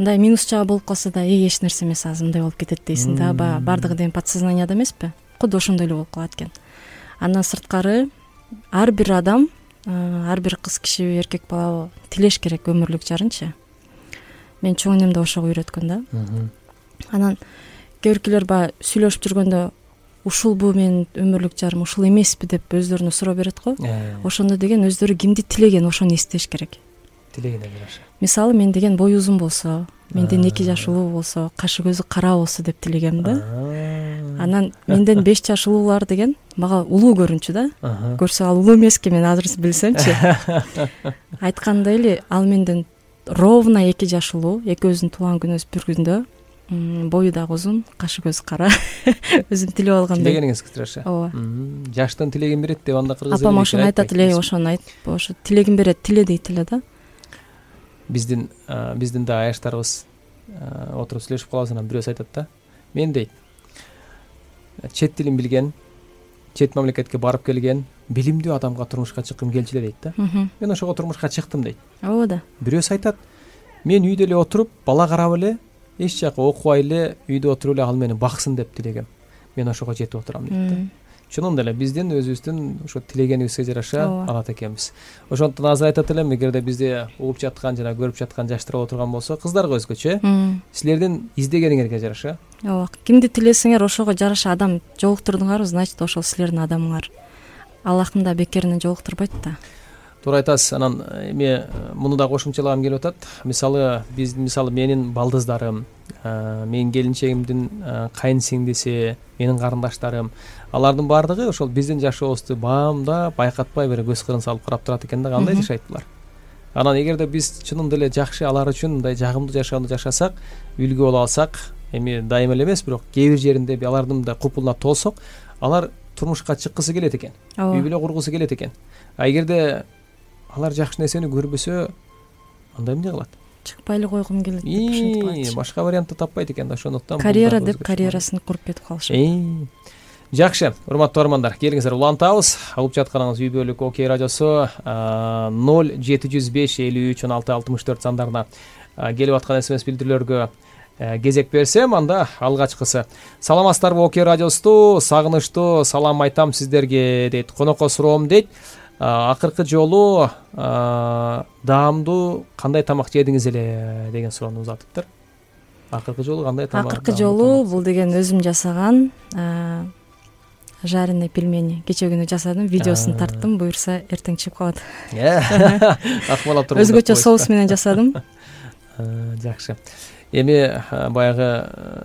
мындай минус жагы болуп калса да эй эч нерсе эмес азыр мындай болуп кетет дейсиң да, баягы бардыгы дем подсознанияда эмеспи, куду ошондой эле болуп калат экен. Андан сырткары ар бир адам, ар бир кыз киши, эркек бала тилеш керек өмүрлүк жарынчы. Мен чоң энем да ошого үйрөткөн да. Анан кээ биркилер баягы сүйлөшүп жүргөндө ушулбу менин өмүрлүк жарым, ушул эмеспи деп өздөрүнө суроо берет го. Ошондо деген өздөрү кимди тилеген ошону эстеш керек. Тилегене жараша. Мисалы мен деген бой узун болсо, менден эки жаш улуу болсо, кашы көзү кара болсо деп тилегем да. Анан менден беш жаш улуулар деген мага улуу көрүнчү да. Көрсө ал улуу эмес экен, мен азыр билсемчи. Айткандай эле ал менден ровно эки жаш улуу, экөөбүздүн туулган күнүбүз бир күндө, бою дагы узун, кашы көзү кара. Өзүм тилеп алгандай. Тилегениңиз кыстыраша. Ооба. Жаштан тилегин берет деп анда кыргыз эле. Апам ошону айтат эле, ошону айтып, ошо тилегин берет, тиле дейт эле да. Биздин биздин да аяштарыбыз отуруп сүйлөшүп калабыз, анан бирөөсү айтат да. Мен дейт, чет тилин билген, чет мамлекетке барып келген, билимдүү адамга турмушка чыккым келчү эле дейт да. Мен ошого турмушка чыктым дейт. Ооба да. Бирөөсү айтат, мен үйдө эле отуруп, бала карап эле, эч жака окубай эле, үйдө отуруп эле ал мени баксын деп тилегем. Мен ошого жетип отурам дейт да. Чынында эле биздин өзүбүздүн ошо тилегенибизге жараша алат экенбиз. Ошондон азыр айтат элем, эгерде бизди угуп жаткан жана көрүп жаткан жаштар боло турган болсо, кыздарга өзгөчө, силердин издегениңерге жараша. Ооба, кимди тилесеңер ошого жараша адам жолуктурдуңар, значит ошол силердин адамыңар. Аллахым да бекеринен жолуктурбайт да. Туура айтасыз. Анан эми муну да кошумчалагым келип атат. Мисалы биз мисалы менин балдыздарым, менин келинчегимдин кайын сиңдиси, менин карындаштарым, алардын баардыгы ошол биздин жашообузду баамда байкатпай бир көз кырын салып карап турат экен да, кандай жашайт булар. Анан эгерде биз чынында эле жакшы алар үчүн мындай жагымдуу жашоонду жашасак, үлгү боло алсак, эми дайыма эле эмес, бирок кээ бир жеринде алардын да купулуна толсок, алар турмушка чыккысы келет экен, үй бүлө кургусу келет экен. А эгерде алар жакшы нерсени көрбөсө, анда эмне кылат? Чыкпай эле койгум келет деп ушинтип калат. Башка вариантты таппайт экен да, ошондуктан карьера деп карьерасын куруп кетип калышат. Жакшы, урматтуу армандар, келиңиздер улантабыз. Угуп жатканыңыз үй бүлөлүк Окей радиосу ноль жети жүз беш элүү үч он алты алтымыш төрт сандарына келип аткан смс билдирүүлөргө кезек берсем, анда алгачкысы. Саламатсыздарбы Окей радиосу, сагынычтуу салам айтам сиздерге дейт. Конокко суроом дейт. Акыркы жолу даамдуу кандай тамак жедиңиз эле деген суроону узатыптыр. Акыркы жолу кандай тамак? Акыркы жолу бул деген өзүм жасаган жареный пельмени. Кече күнү жасадым, видеосун тарттым, буюрса эртең чыгып калат. Акмалап турган. Өзгөчө соус менен жасадым. Жакшы. Эми баягы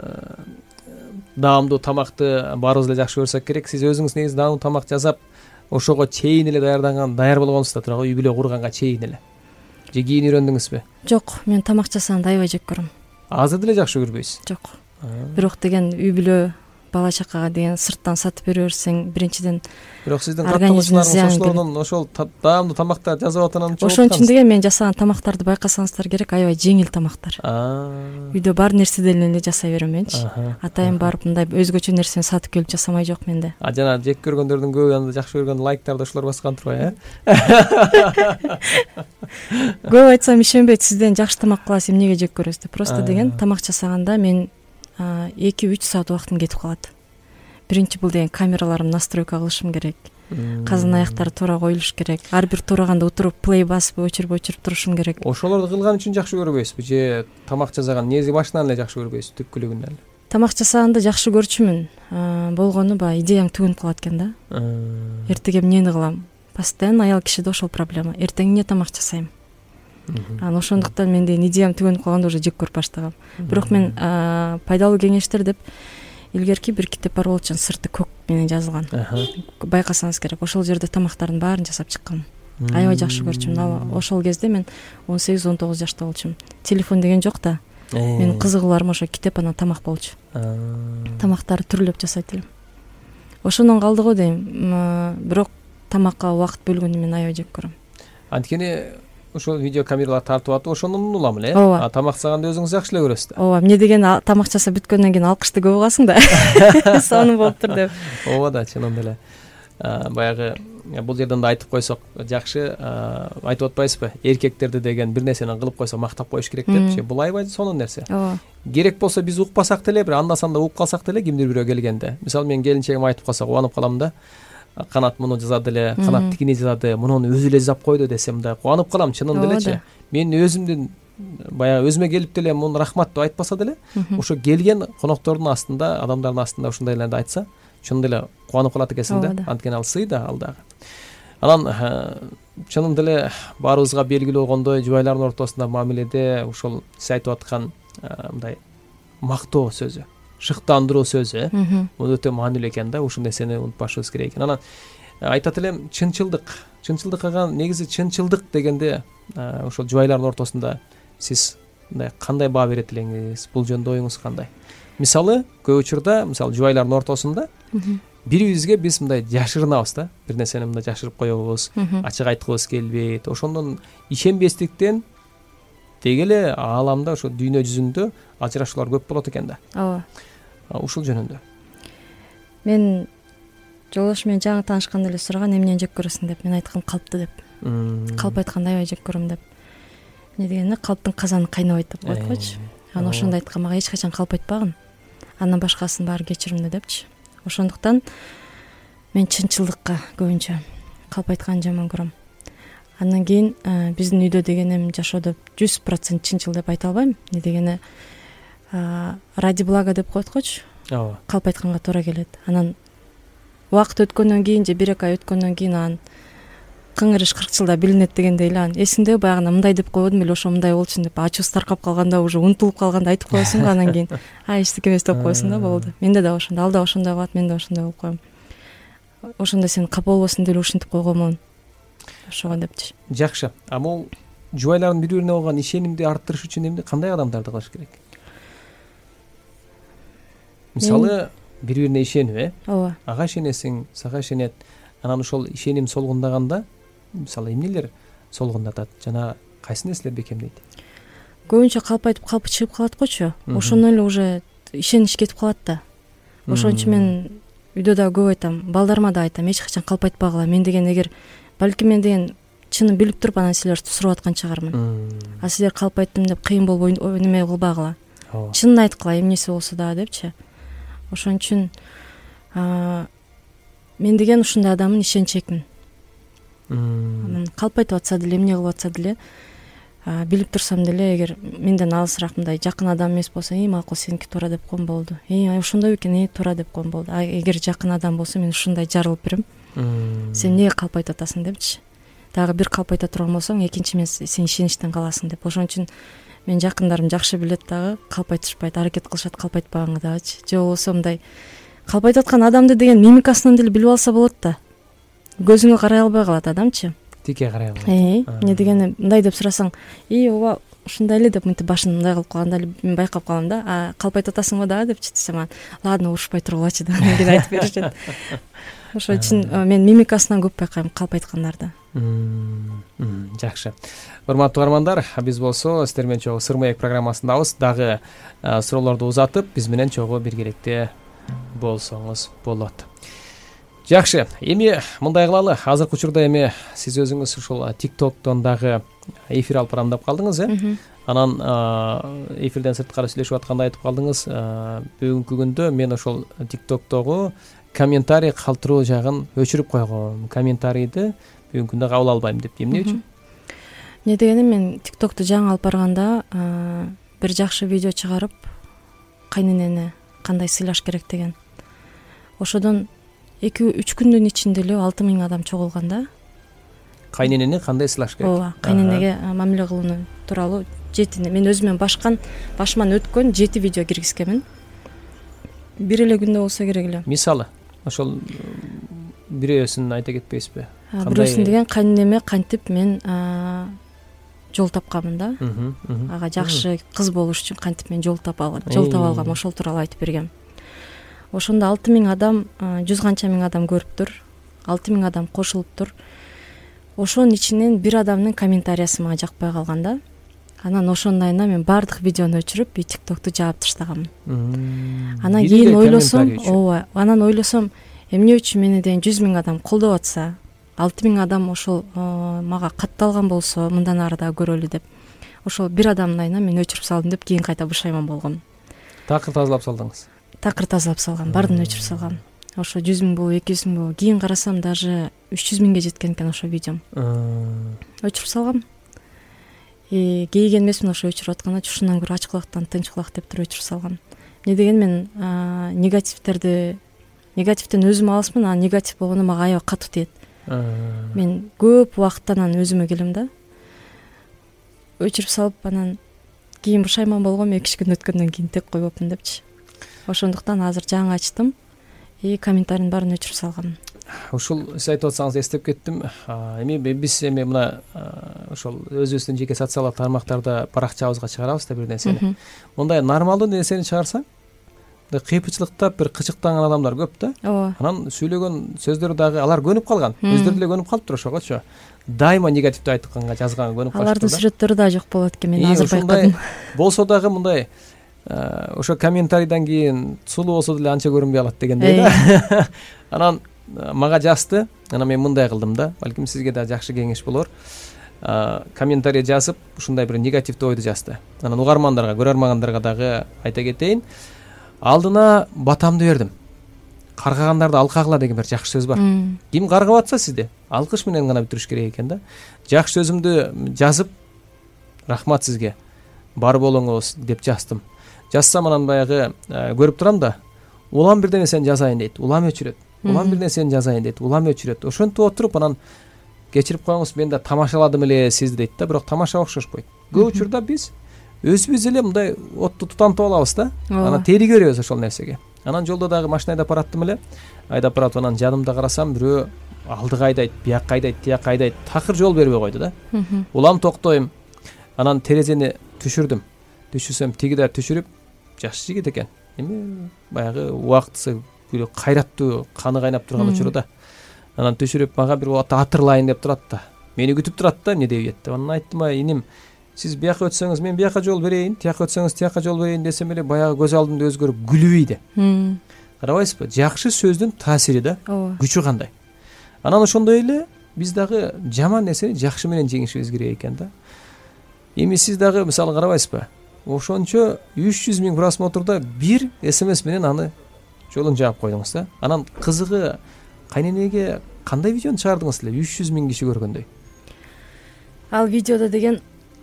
даамдуу тамакты баарыбыз эле жакшы көрсөк керек. Сиз өзүңүз негизи даамдуу тамак жасап, ошого чейин эле даярданган, даяр болгонсуз да туурабы, үй бүлө курганга чейин эле. Же кийин үйрөндүңүзбү? Жок, мен тамак жасаганды аябай жек көрөм. Азыр деле жакшы көрбөйсүз? Жок. Бирок деген үй бүлө бала чакага деген сырттан сатып бере берсең, биринчиден бирок сиздин катталышыңарыңыз ошолордон ошол даамдуу тамактар жасап атганын чоң. Ошон үчүн деген мен жасаган тамактарды байкасаңыздар керек, аябай жеңил тамактар. Үйдө бар нерседен эле жасай берем менчи. Атайын барып мындай өзгөчө нерсени сатып келип жасамай жок менде. А жана жек көргөндөрдүн көбү анда жакшы көргөн лайктарды ошолор баскан турбайбы, э? Көп айтсам ишенбейт, сизден жакшы тамак кыласыз, эмнеге жек көрөсүз деп. Просто деген тамак жасаганда мен эки үч саат убактым кетип калат. Биринчи бул деген камераларымды настройка кылышым керек. Казан аяктары туура коюлуш керек. Ар бир туураганда отуруп плей басып, өчүрүп өчүрүп турушум керек. Ошолорду кылган үчүн жакшы көрбөйсүзбү же тамак жасаган негизи башынан эле жакшы көрбөйсүз, түпкүлүгүндөн эле? Тамак жасаганды жакшы көрчүмүн. Болгону баягы идеяң түгөнүп калат экен да. Эртеге эмнени кылам? Постоянно аял кишиде ошол проблема. Эртең эмне тамак жасайм? Анан ошондуктан мен деген идеям түгөнүп калганда уже жек көрүп баштагам. Бирок мен пайдалуу кеңештер деп илгерки бир китеп бар болчу, сырты көк менен жазылган. Байкасаңыз керек, ошол жерде тамактардын баарын жасап чыккан. Аябай жакшы көрчүмүн. Ошол кезде мен он сегиз он тогуз жашта болчумун. Телефон деген жок да. Менин кызыгууларым ошо китеп анан тамак болчу. Тамактарды түрлөп жасайт элем. Ошондон калды го дейм. Бирок тамакка убакыт бөлгөндү мен аябай жек көрөм. Анткени ошол видео камералар тартып атып, ошондон улам эле. А тамак жасаганды өзүңүз жакшы эле көрөсүз да. Ооба, эмне деген тамак жасап бүткөндөн кийин алкышты көп угасың да. Сону болуптур деп. Ооба да, чынында эле. баягы бул жерден да айтып койсок жакшы, айтып атпайсызбы, эркектерди деген бир нерсени кылып койсо мактап коюш керек депчи. Бул аябай сонун нерсе. ооба, керек болсо биз укпасак деле, бир анда санда угуп калсак деле, кимдир бирөө келгенде, мисалы мен келинчегим айтып калса кубанып калам да. Канат муну жазады эле, Канат тигини жазады, мунуну өзү эле жазап койду десем да кубанып калам, чынын делечи. Мен өзүмдүн баягы өзүмө келип деле муну рахмат деп айтпаса деле, ошо келген коноктордун астында, адамдардын астында ушундайларды айтса, чын деле кубанып калат экенсиң да. Анткени ал сый да, ал дагы. Анан чынын деле баарыбызга белгилүү болгондой, жубайлардын ортосунда мамиледе ушул сиз айтып аткан мындай мактоо сөзү, шыктандыруу сөзү, бул өтө маанилүү экен да. Ушул нерсени унутпашыбыз керек экен. Анан айтат элем, чынчылдык. Чынчылдыкка негизи чынчылдык дегенде ошол жубайлардын ортосунда сиз мындай кандай баа берет элеңиз? Бул жөнүндө оюңуз кандай? Мисалы, көп учурда, мисалы жубайлардын ортосунда бири-бирибизге биз мындай жашырынабыз да. Бир нерсени мындай жашырып коебуз, ачык айткыбыз келбейт. Ошондон ишенбестиктен деги эле ааламда, ошо дүйнө жүзүндө ажырашуулар көп болот экен да. ооба. Ушул жөнүндө. Мен жолдошум менен жаңы таанышканда эле сураган, эмнени жек көрөсүң деп. Мен айткам, калпты деп. Калп айтканды аябай жек көрөм деп. Эмне дегенде, калптын казаны кайнабайт деп коет койчу. Анан ошондо айткам, мага эч качан калп айтпагын. Андан башкасын баары кечиримдүү депчи. Ошондуктан мен чынчылдыкка көбүнчө калп айтканды жаман көрөм. Андан кийин биздин үйдө дегенем жашоодо жүз процент чынчыл деп айта албайм. Эмне дегене, ради блага деп коет койчу. Ооба. Калп айтканга туура келет. Анан убакыт өткөндөн кийин же бир эки ай өткөндөн кийин анан кыңырыш кырк жылда билинет дегендей эле. Анан эсиңде баягы мындай деп койбодум беле, ошо мындай болчу деп ачуусу таркап калганда, уже унутулуп калганда айтып коесуң го. Анан кийин а эчтеке эмес деп коесуң да, болду. Менде да ошондой, ал да ошондой кылат, мен да ошондой болуп коем. Ошондо сен капа болбосун деле ушинтип койгонмун. Ошого депчи. Жакшы. А бул жубайлардын бири-бирине болгон ишенимди арттырыш үчүн эмне, кандай кадамдарды кылыш керек? Мисалы, бири-бирине ишенүү, э? Ооба. Ага ишенесиң, сага ишенет. Анан ошол ишеним солгундаганда, мисалы, эмнелер солгундатат жана кайсы нерселер бекемдейт? Көбүнчө калп айтып калпы чыгып калат гочу. Ошондон эле уже ишенич кетип калат да. Ошон үчүн мен үйдө да көп айтам, балдарыма да айтам, эч качан калп айтпагыла. Мен деген эгер балким мен деген чынын билип туруп анан силерди сурап аткан чыгармын. А силер калп айттым деп кыйын болуп неме кылбагыла. Чынын айткыла, эмнеси болсо да депчи. Ошон үчүн мен деген ушундай адаммын, ишенчекмин. Анан калп айтып атса деле, эмне кылып атса деле, билип турсам деле, эгер менден алысыраак мындай жакын адам эмес болсо, эми макул сеники туура деп коем болду. Э, ошондой бекен, э, туура деп коем болду. А эгер жакын адам болсо, мен ушундай жарылып берем. Сен эмнеге калп айтып атасың депчи. Дагы бир калп айта турган болсоң, экинчи мен сен ишеничтен каласың деп. Ошон үчүн мен жакындарым жакшы билет дагы, калп айтышпайт, аракет кылышат калп айтпаганга дагычы. Же болбосо мындай калп айтып аткан адамды деген мимикасынан деле билип алса болот да. Көзүңө карай албай калат адамчы. Тике карай албайт. Э, эмне дегене мындай деп сурасаң, "И, ооба, ушундай эле" деп мынтип башын мындай кылып калганда эле мен байкап калам да. А калп айтып атасыңбы дагы депчи десем, "Ладно, урушпай тургулачы" деп кийин айтып беришет. Ошон үчүн мен мимикасынан көп байкайм калп айткандарды. Жакшы. Урматтуу угармандар, биз болсо сиздер менен чогуу Сыр маек программасындабыз. Дагы суроолорду узатып, биз менен чогуу биргеликте болсоңуз болот. Жакшы. Эми мындай кылалы. Азыркы учурда эми сиз өзүңүз ушул TikTok'тон дагы эфир алып барам деп калдыңыз, э? Анан эфирден сырткары сүйлөшүп атканда айтып калдыңыз, бүгүнкү күндө мен ошол TikTok'тогу комментарий калтыруу жагын өчүрүп койгом. Комментарийди бүгүнкү күндө кабыл албайм деп. Эмне үчүн? Эмне дегене, мен TikTok'ту жаңы алып барганда бир жакшы видео чыгарып, кайненени кандай сыйлаш керек деген. Ошодон эки үч күндүн ичинде эле алты миң адам чогулган да. Кайненени кандай сыйлаш керек? Ооба, кайненеге мамиле кылуу тууралуу жети, мен өзүмөн башкан, башыман өткөн жети видео киргизгенмин. Бир эле күндө болсо керек эле. Мисалы, ошол бирөөсүн айта кетпейсизби? Бирөөсүн деген кайненеме кантип мен жол тапканмын да. Ага жакшы кыз болуш үчүн кантип мен жол таап алгам, жол таап алгам, ошол тууралуу айтып бергем. Ошондо алты миң адам, жүз канча миң адам көрүптүр, алты миң адам кошулуптур. Ошонун ичинен бир адамдын комментариясы мага жакпай калган да. Анан ошонун айына мен баардык видеону өчүрүп, TikTok'ту жаап таштаганмын. Анан кийин ойлосом, ооба, анан ойлосом, эмне үчүн мени деген жүз миң адам колдоп атса, алты миң адам ошол мага катталган болсо мындан ары дагы көрөлү деп ошол бир адамдын айынан мен өчүрүп салдым деп кийин кайта бушайман болгом. Такыр тазалап салдыңыз? Такыр тазалап салгам, баардыгын өчүрүп салгам. Ошо жүз миң болобу, эки жүз миң болобу, кийин карасам даже үч жүз миңге жеткен экен ошо видеом. Өчүрүп салгам. И кейген эмесмин ошо өчүрүп атканда, ушундан көрө ачкылыктан тынчкылак деп туруп өчүрүп салгам. Эмне деген мен негативтерди негативден өзүм алысмын, а негатив болгондо мага аябай катуу тиет. Мен көп убакыттан анан өзүмө келем да. Өчүрүп салып, анан кийин бушайман болгом, эки үч күн өткөндөн кийин тек койбопмун депчи. Ошондуктан азыр жаңы ачтым и комментарийдин баарын өчүрүп салгам. Ушул сиз айтып атсаңыз эстеп кеттим. Эми биз эми мына ошол өзүбүздүн жеке социалдык тармактарда баракчабызга чыгарабыз да бир нерсени. Мындай нормалдуу нерсени чыгарсаң, кыйпычылыктап бир кычыктанган адамдар көп да. Ооба. Анан сүйлөгөн сөздөрү дагы алар көнүп калган. Өздөрү деле көнүп калыптыр ошогочу. Дайыма негативди айтканга, жазганга көнүп калышты. Алардын сүрөттөрү да жок болот экен, мен азыр байкадым. Болсо дагы мындай ошо комментарийден кийин сулуу болсо деле анча көрүнбөй калат дегендей да. Анан мага жазды. Анан мен мындай кылдым да. Балким сизге да жакшы кеңеш болор. Комментарий жазып, ушундай бир негативдүү ойду жазды. Анан угармандарга, көрөрмандарга дагы айта кетейин. Алдына батамды бердим. Каргагандарды алкагыла деген бир жакшы сөз бар. Ким каргап атса сизди, алкыш менен гана бүтүрүш керек экен да. Жакшы сөзүмдү жазып, рахмат сизге, бар болуңуз деп жаздым. Жазсам анан баягы көрүп турам да, улам бир нерсени жазайын дейт, улам өчүрөт. Улам бир нерсени жазайын дейт, улам өчүрөт. Ошентип отуруп анан кечирип коюңуз, мен да тамашаладым эле сизди дейт да, бирок тамаша окшошпойт. Көп учурда биз өзүбүз эле мындай отту тутантып алабыз да. Анан теригөрөбүз ошол нерсеге. Анан жолдо дагы машина айдап бараттым эле. Айдап баратып анан жанымда карасам, бирөө алдыга айдайт, бияка айдайт, тияка айдайт. Такыр жол бербей койду да. Улам токтойм. Анан терезени түшүрдүм. Түшүрсөм, тиги да түшүрүп, жакшы жигит экен. Эми баягы убактысы бир кайраттуу, каны кайнап турган учурда. Анан түшүрүп, мага бир атырлайын деп турат да. Мени күтүп турат да, эмне деп деп. Анан айттым, ай иним, сиз бияка өтсөңүз, мен бияка жол берейин, тияка өтсөңүз, тияка жол берейин десем эле баягы көз алдымда өзгөрүп күлүбөйдү. Карабайсызбы? Жакшы сөздүн таасири да, күчү кандай. Анан ошондой эле биз дагы жаман нерсени жакшы менен жеңишибиз керек экен да. Эми сиз дагы мисалы карабайсызбы? Ошончо үч жүз миң просмотрда бир смс менен аны жолун жаап койдуңуз да. Анан кызыгы, кайненеге кандай видеону чыгардыңыз эле үч жүз миң киши көргөндөй? Ал видеодо деген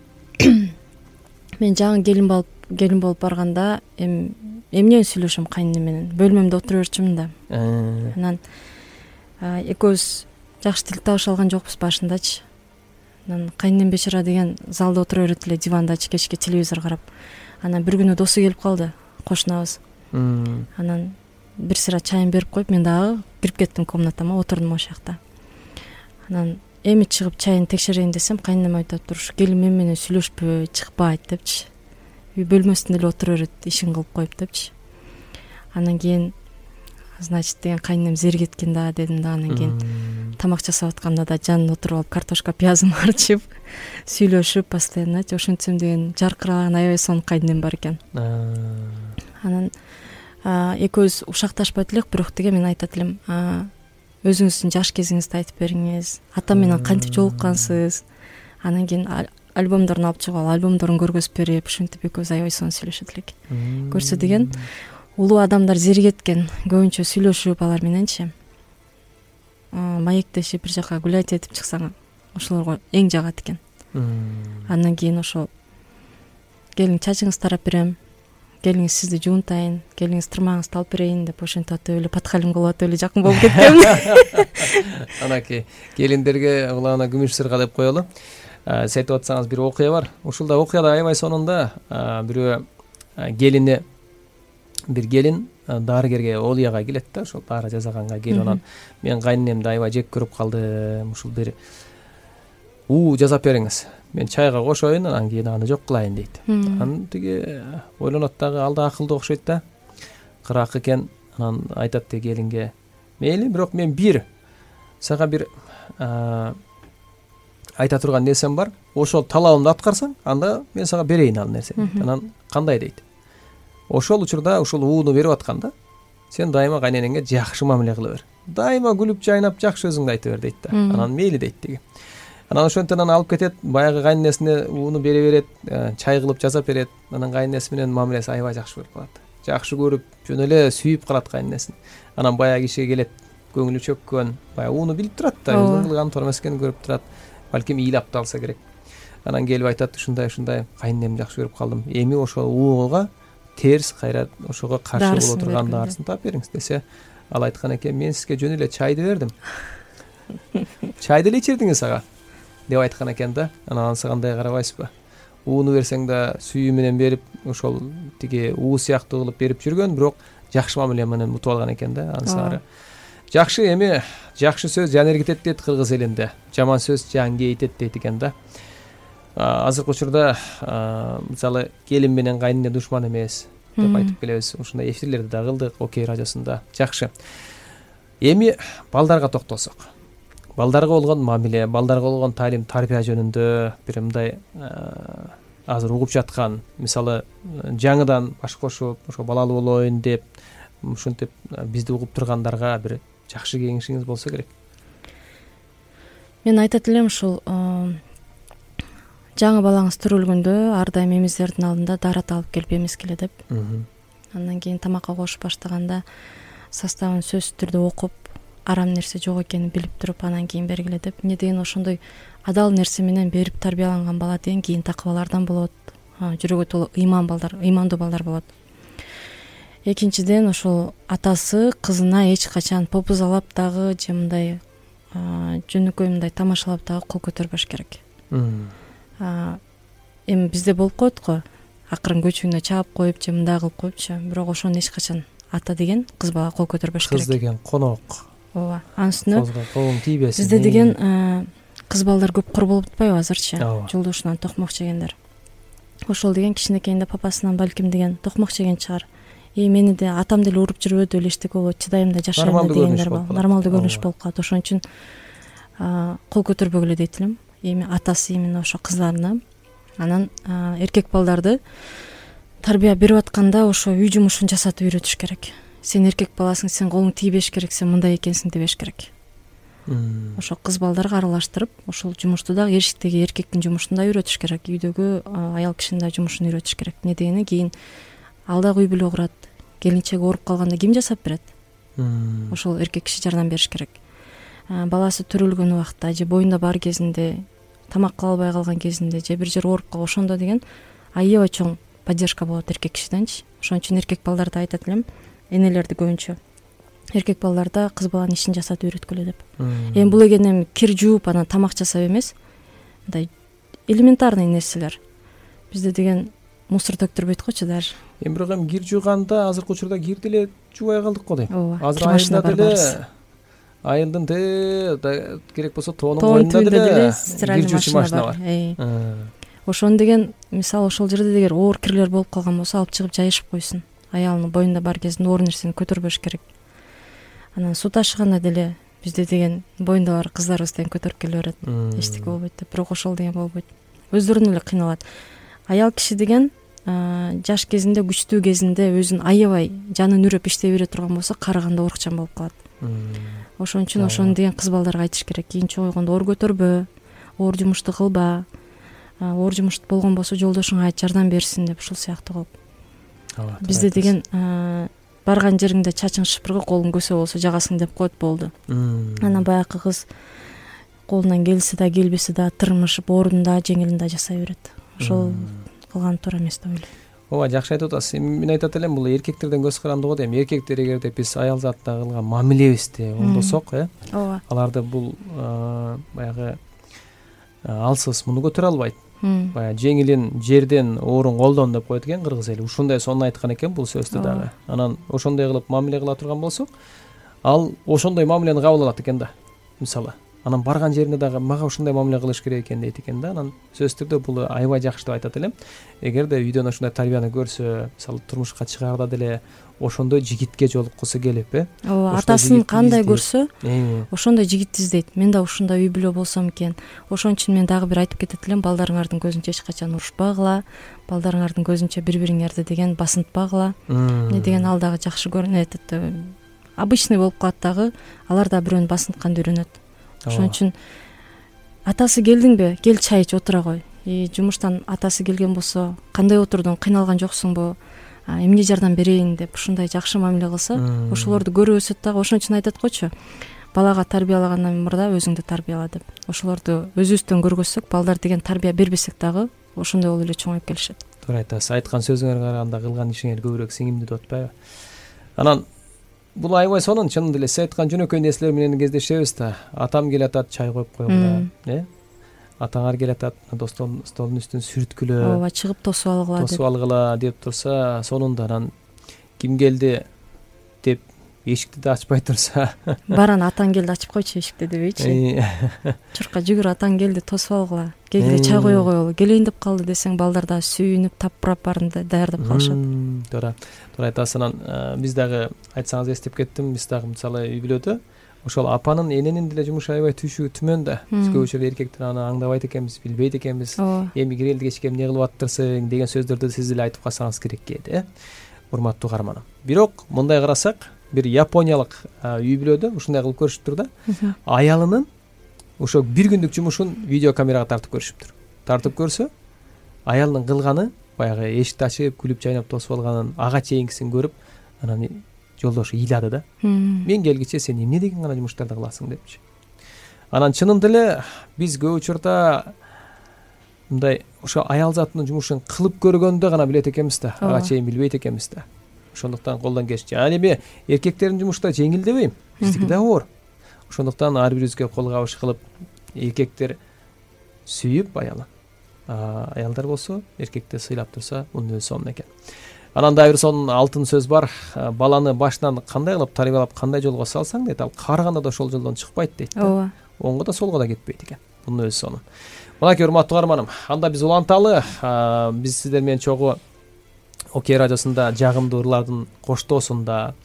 мен жаңы келин болуп келин болуп барганда эми эмне сүйлөшөм кайненем менен, бөлмөмдө отура берчүмүн да. Анан экөөбүз жакшы тил табыша алган жокпуз башындачы. Анан кайненем бечара деген залда отура берет эле, дивандачы, кечке телевизор карап. Анан бир күнү досу келип калды, кошунабыз. Анан бир сыра чайын берип коюп, мен дагы кирип кеттим комнатама, отурдум ошол жакта. Анан эми чыгып чайын текшерейин десем, кайненем айтып атыптыр, ушу келин мен менен сүйлөшпөй, чыкпайт депчи. Үй бөлмөсүндө эле отура берет, ишин кылып коюп депчи. Анан кийин, значит деген кайненем зеригеткен да дедим да. Анан кийин тамак жасап атканда да жанына отуруп алып картошка пиязын арчып, сүйлөшүп постоянно. Ошентсем деген жаркыраган аябай сонун кайненем бар экен. Анан экөөбүз ушакташпайт элек, бирок деген мен айтат элем, өзүңүздүн жаш кезиңизди айтып бериңиз, ата менен кантип жолуккансыз. Анан кийин альбомдорун алып чыгып, альбомдорун көргөзүп берип, ушинтип экөөбүз аябай сонун сүйлөшөт элек. Көрсө деген улуу адамдар зеригеткен, көбүнчө сүйлөшүп алар мененчи, маектешип бир жака гулять этип чыксаң, ошолорго эң жагат экен. Андан кийин ошол келиң чачыңызды тарап берем, келиңиз сизди жуунтайын, келиңиз тырмагыңызды алып берейин деп ошентип атып эле подхалим кылып атып эле жакын болуп кеткен. Анаки келиндерге кулагына күмүш сырга деп коелу. Сиз айтып атсаңыз бир окуя бар. Ушул да окуяда аябай сонунда бирөө келини бир келин дарыгерге, Олияга келет да, ошол дары жасаганга келип, анан мен кайненемди аябай жек көрүп калдым, ушул бир уу жасап бериңиз, мен чайга кошоюн, анан кийин аны жок кылайын дейт. Анан тиги ойлонот дагы, алда акылдуу окшойт да, кырак экен. Анан айтат да келинге, мейли, бирок мен бир сага бир айта турган нерсем бар, ошол талабымды аткарсаң, анда мен сага берейин ал нерсени. Анан кандай дейт? Ошол учурда ушул ууну берип атканда, сен дайыма кайненеңге жакшы мамиле кыла бер. дайыма күлүп жайнап жакшы өзүңдү айта бер дейт да. Анан мейли дейт тиги. Анан ошентип анан алып кетет, баягы кайненесине ууну бере берет, чай кылып жасап берет. Анан кайненеси менен мамилеси аябай жакшы болуп калат. Жакшы көрүп, жөн эле сүйүп калат кайненесин. Анан баягы кишиге келет, көңүлү чөккөн, баягы ууну билип турат да, өзүнүн кылган туура эмес экенин көрүп турат. Балким ыйлап да алса керек. Анан келип айтат, ушундай ушундай кайненемди жакшы көрүп калдым. Эми ошол ууга терс кайра ошого каршы боло турган дарысын таап бериңиз десе, ал айткан экен, мен сизге жөн эле чайды бердим. Чайды эле ичирдиңиз ага деп айткан экен да. Анан анысы кандай карабайсызбы? Ууну берсең да сүйүү менен берип, ошол тиги уу сыяктуу кылып берип жүргөн, бирок жакшы мамиле менен утуп алган экен да ансары. Жакшы, эми жакшы сөз жан эргитет дейт кыргыз элинде. Жаман сөз жан кейитет дейт экен да. Азыркы учурда мисалы келин менен кайнене душман эмес деп айтып келебиз. Ушундай эфирлерди да кылдык Окей радиосунда. Жакшы. Эми балдарга токтолсок. Балдарга болгон мамиле, балдарга болгон таалим тарбия жөнүндө бир мындай азыр угуп жаткан, мисалы жаңыдан баш кошуп, ошо балалуу болоюн деп, ушинтип бизди угуп тургандарга бир жакшы кеңешиңиз болсо керек. Мен айтат элем, ушул жаңы балаңыз төрөлгөндө ар дайым эмиздердин алдында дарат алып келип эмискиле деп. Андан кийин тамакка кошуп баштаганда составын сөзсүз түрдө окуп, арам нерсе жок экенин билип туруп, анан кийин бергиле деп. Эмне деген ошондой адал нерсе менен берип тарбияланган бала деген кийин такыбалардан болот, жүрөгү толо ыйман балдар, ыймандуу балдар болот. Экинчиден, ошол атасы кызына эч качан попузалап дагы же мындай жөнөкөй мындай тамашалап дагы кол көтөрбөш керек. Эми бизде болуп коет го, акырын көчүгүнө чаап коюп же мындай кылып коюпчу, бирок ошону эч качан ата деген кыз бала кол көтөрбөш керек. Кыз деген конок. Ооба, анын үстүнө колуң тийбесин. Бизде деген кыз балдар көп кор болуп атпайбы азырчы? Жолдошунан токмок жегендер. Ошол деген кичинекейинде папасынан балким деген токмок жеген чыгар. И мени де атам деле уруп жүрбөдү, элештик болот, чыдайм да жашайм да дегендер бар. Нормалдуу көрүнүш болуп калат. Ошон үчүн кол көтөрбөгүлө дейт элем. Эми атасы именно ошо кыздарына. Анан эркек балдарды тарбия берип атканда ошо үй жумушун жасатып үйрөтүш керек. Сен эркек баласың, сен колуң тийбеш керек, сен мындай экенсиң дебеш керек. Ошо кыз балдарга аралаштырып, ошол жумушту дагы эшиктеги эркектин жумушун да үйрөтүш керек. Үйдөгү аял кишинин да жумушун үйрөтүш керек. Не дегени кийин ал дагы үй бүлө курат. Келинчеги ооруп калганда ким жасап берет? Ошол эркек киши жардам бериш керек. Баласы төрөлгөн убакта же боюнда бар кезинде, тамак кыла албай калган кезинде же бир жер ооруп калып ошондо деген аябай чоң поддержка болот эркек кишиденчи. Ошон үчүн эркек балдарда айтат элем, энелерди көбүнчө эркек балдарда кыз баланын ишин жасатып үйрөткүлө деп. Эми бул эми кир жууп анан тамак жасап эмес, мындай элементарный нерселер. Бизде деген мусор төктүрбөйт гочу даже. Эми бирок эми кир жууганда азыркы учурда кир деле жуубай калдык го дейм. Азыр айылда деле айылдын те керек болсо тоонун боюнда деле кир жуучу машина бар. Ошон деген мисалы ошол жерде дегер оор кирлер болуп калган болсо алып чыгып жайышып койсун. Аялынын боюнда бар кезинде оор нерсени көтөрбөш керек. Анан суу ташыганда деле бизде деген боюнда бар кыздарыбыз тең көтөрүп келе берет. Эчтеке болбойт деп, бирок ошол деген болбойт. Өздөрүнөн эле кыйналат. Аял киши деген жаш кезинде, күчтүү кезинде өзүн аябай жанын үрөп иштей бере турган болсо, карыганда оорукчан болуп калат. Ошон үчүн ошону деген кыз балдарга айтыш керек. Кийин чогойгондо оор көтөрбө, оор жумушту кылба. Оор жумуш болгон болсо жолдошуңа айт, жардам берсин деп, ушул сыяктуу кылып. Бизде деген барган жериңде чачың шыпыргы, колуң көсө болсо жагасың деп коет, болду. Анан баягы кыз колунан келсе да келбесе да тырмышып, ордунда, жеңилинде жасай берет. Ошол кылган туура эмес деп ойлойм. Ооба, жакшы айтып атасыз. Мен айтат элем, бул эркектерден көз каранды го дейм. Эркектер эгерде биз аял затына кылган мамилебизди оңдосок, э, ооба, аларды бул баягы алсыз муну көтөрө албайт. Баягы жеңилин жерден, оорун колдон деп коет экен кыргыз эли. Ушундай сонун айткан экен бул сөздү дагы. Анан ошондой кылып мамиле кыла турган болсок, ал ошондой мамилени кабыл алат экен да. Мисалы, анан барган жеринде дагы мага ушундай мамиле кылыш керек экен дейт экен да. Анан сөзсүз түрдө бул аябай жакшы деп айтат элем. Эгерде үйдөн ошондой тарбияны көрсө, мисалы турмушка чыгаарда деле ошондой жигитке жолуккусу келип, э. Ооба, атасын кандай көрсө, ошондой жигитти издейт. Мен да ушундай үй бүлө болсом экен. Ошон үчүн мен дагы бир айтып кетет элем, балдарыңардын көзүнчө эч качан урушпагыла, балдарыңардын көзүнчө бири-бириңерди деген басынтпагыла. Эмне деген ал дагы жакшы көрүнөт, обычный болуп калат дагы, алар да бирөөнү басынтканды үйрөнөт. Ошон үчүн атасы келдиңби, кел чай ич, отура кой. И жумуштан атасы келген болсо, кандай отурдуң, кыйналган жоксуңбу, эмне жардам берейин деп ушундай жакшы мамиле кылса, ошолорду көрүп өсөт дагы. Ошон үчүн айтат гочу, балага тарбиялагандан мурда өзүңдү тарбияла деп. Ошолорду өзүбүздөн көргөзсөк, балдар деген тарбия бербесек дагы ошондой болуп эле чоңоюп келишет. Туура айтасыз. Айткан сөзүңөргө караганда кылган ишиңер көбүрөөк сиңимдүү деп атпайбы? Анан бул аябай сонун, чынында эле сиз айткан жөнөкөй нерселер менен кездешебиз да. Атам келатат, чай коюп койгула, э? Атаңар келатат, достон столдун үстүн сүрткүлө. Ооба, чыгып тосуп алгыла деп. Тосуп алгыла деп турса, сонунда анан ким келди деп эшикти да ачпай турса, баран атаң келди ачып койчу эшикти дебейчи. Чурка жүгүр, атаң келди, тосуп алгыла. Келгиле чай кое коелу. Келейин деп калды десең, балдар да сүйүнүп, таппырап барында даярдап калышат. Туура. Туура айтасыз. Анан биз дагы айтсаңыз эстеп кеттим. Биз дагы мисалы үй бүлөдө ошол апанын, эненин деле жумушу аябай түшү түмөн да. Биз көбүнчө эркектер аны аңдабайт экенбиз, билбейт экенбиз. Эми кирелди кечке эмне кылып аттырсың деген сөздөрдү сиз эле айтып калсаңыз керек экен, э? Урматтуу каарманам. Бирок мындай карасак, бир япониялык үй бүлөдө ушундай кылып көрүшүптүр да. Аялынын ошо бир күндүк жумушун видео камерага тартып көрүшүптүр. Тартып көрсө, аялынын кылганы баягы эшикти ачып, күлүп чайнап тосуп алганын, ага чейинкисин көрүп, анан жолдошу ыйлады да. Мен келгиче сен эмне деген гана жумуштарды кыласың депчи. Анан чынында эле биз көп учурда мындай ошо аял затынын жумушун кылып көргөндө гана билет экенбиз да, ага чейин билбейт экенбиз да. Ошондуктан колдон келишинче, ал эми эркектердин жумушу да жеңил дебейм, биздики да оор. Ошондуктан ар бирибизге кол кабыш кылып, эркектер сүйүп аялын, аялдар болсо эркекти сыйлап турса, мунун өзү сонун экен. Анан дагы бир сонун алтын сөз бар. Баланы башынан кандай кылып тарбиялап, кандай жолго салсаң дейт, ал карыганда да ошол жолдон чыкпайт дейт. Ооба. Оңго да солго да кетпейт экен. Мунун өзү сонун. Мынакей урматтуу каарманым, анда биз уланталы. Биз сиздер менен чогуу Окей радиосунда жагымдуу ырлардын коштоосунда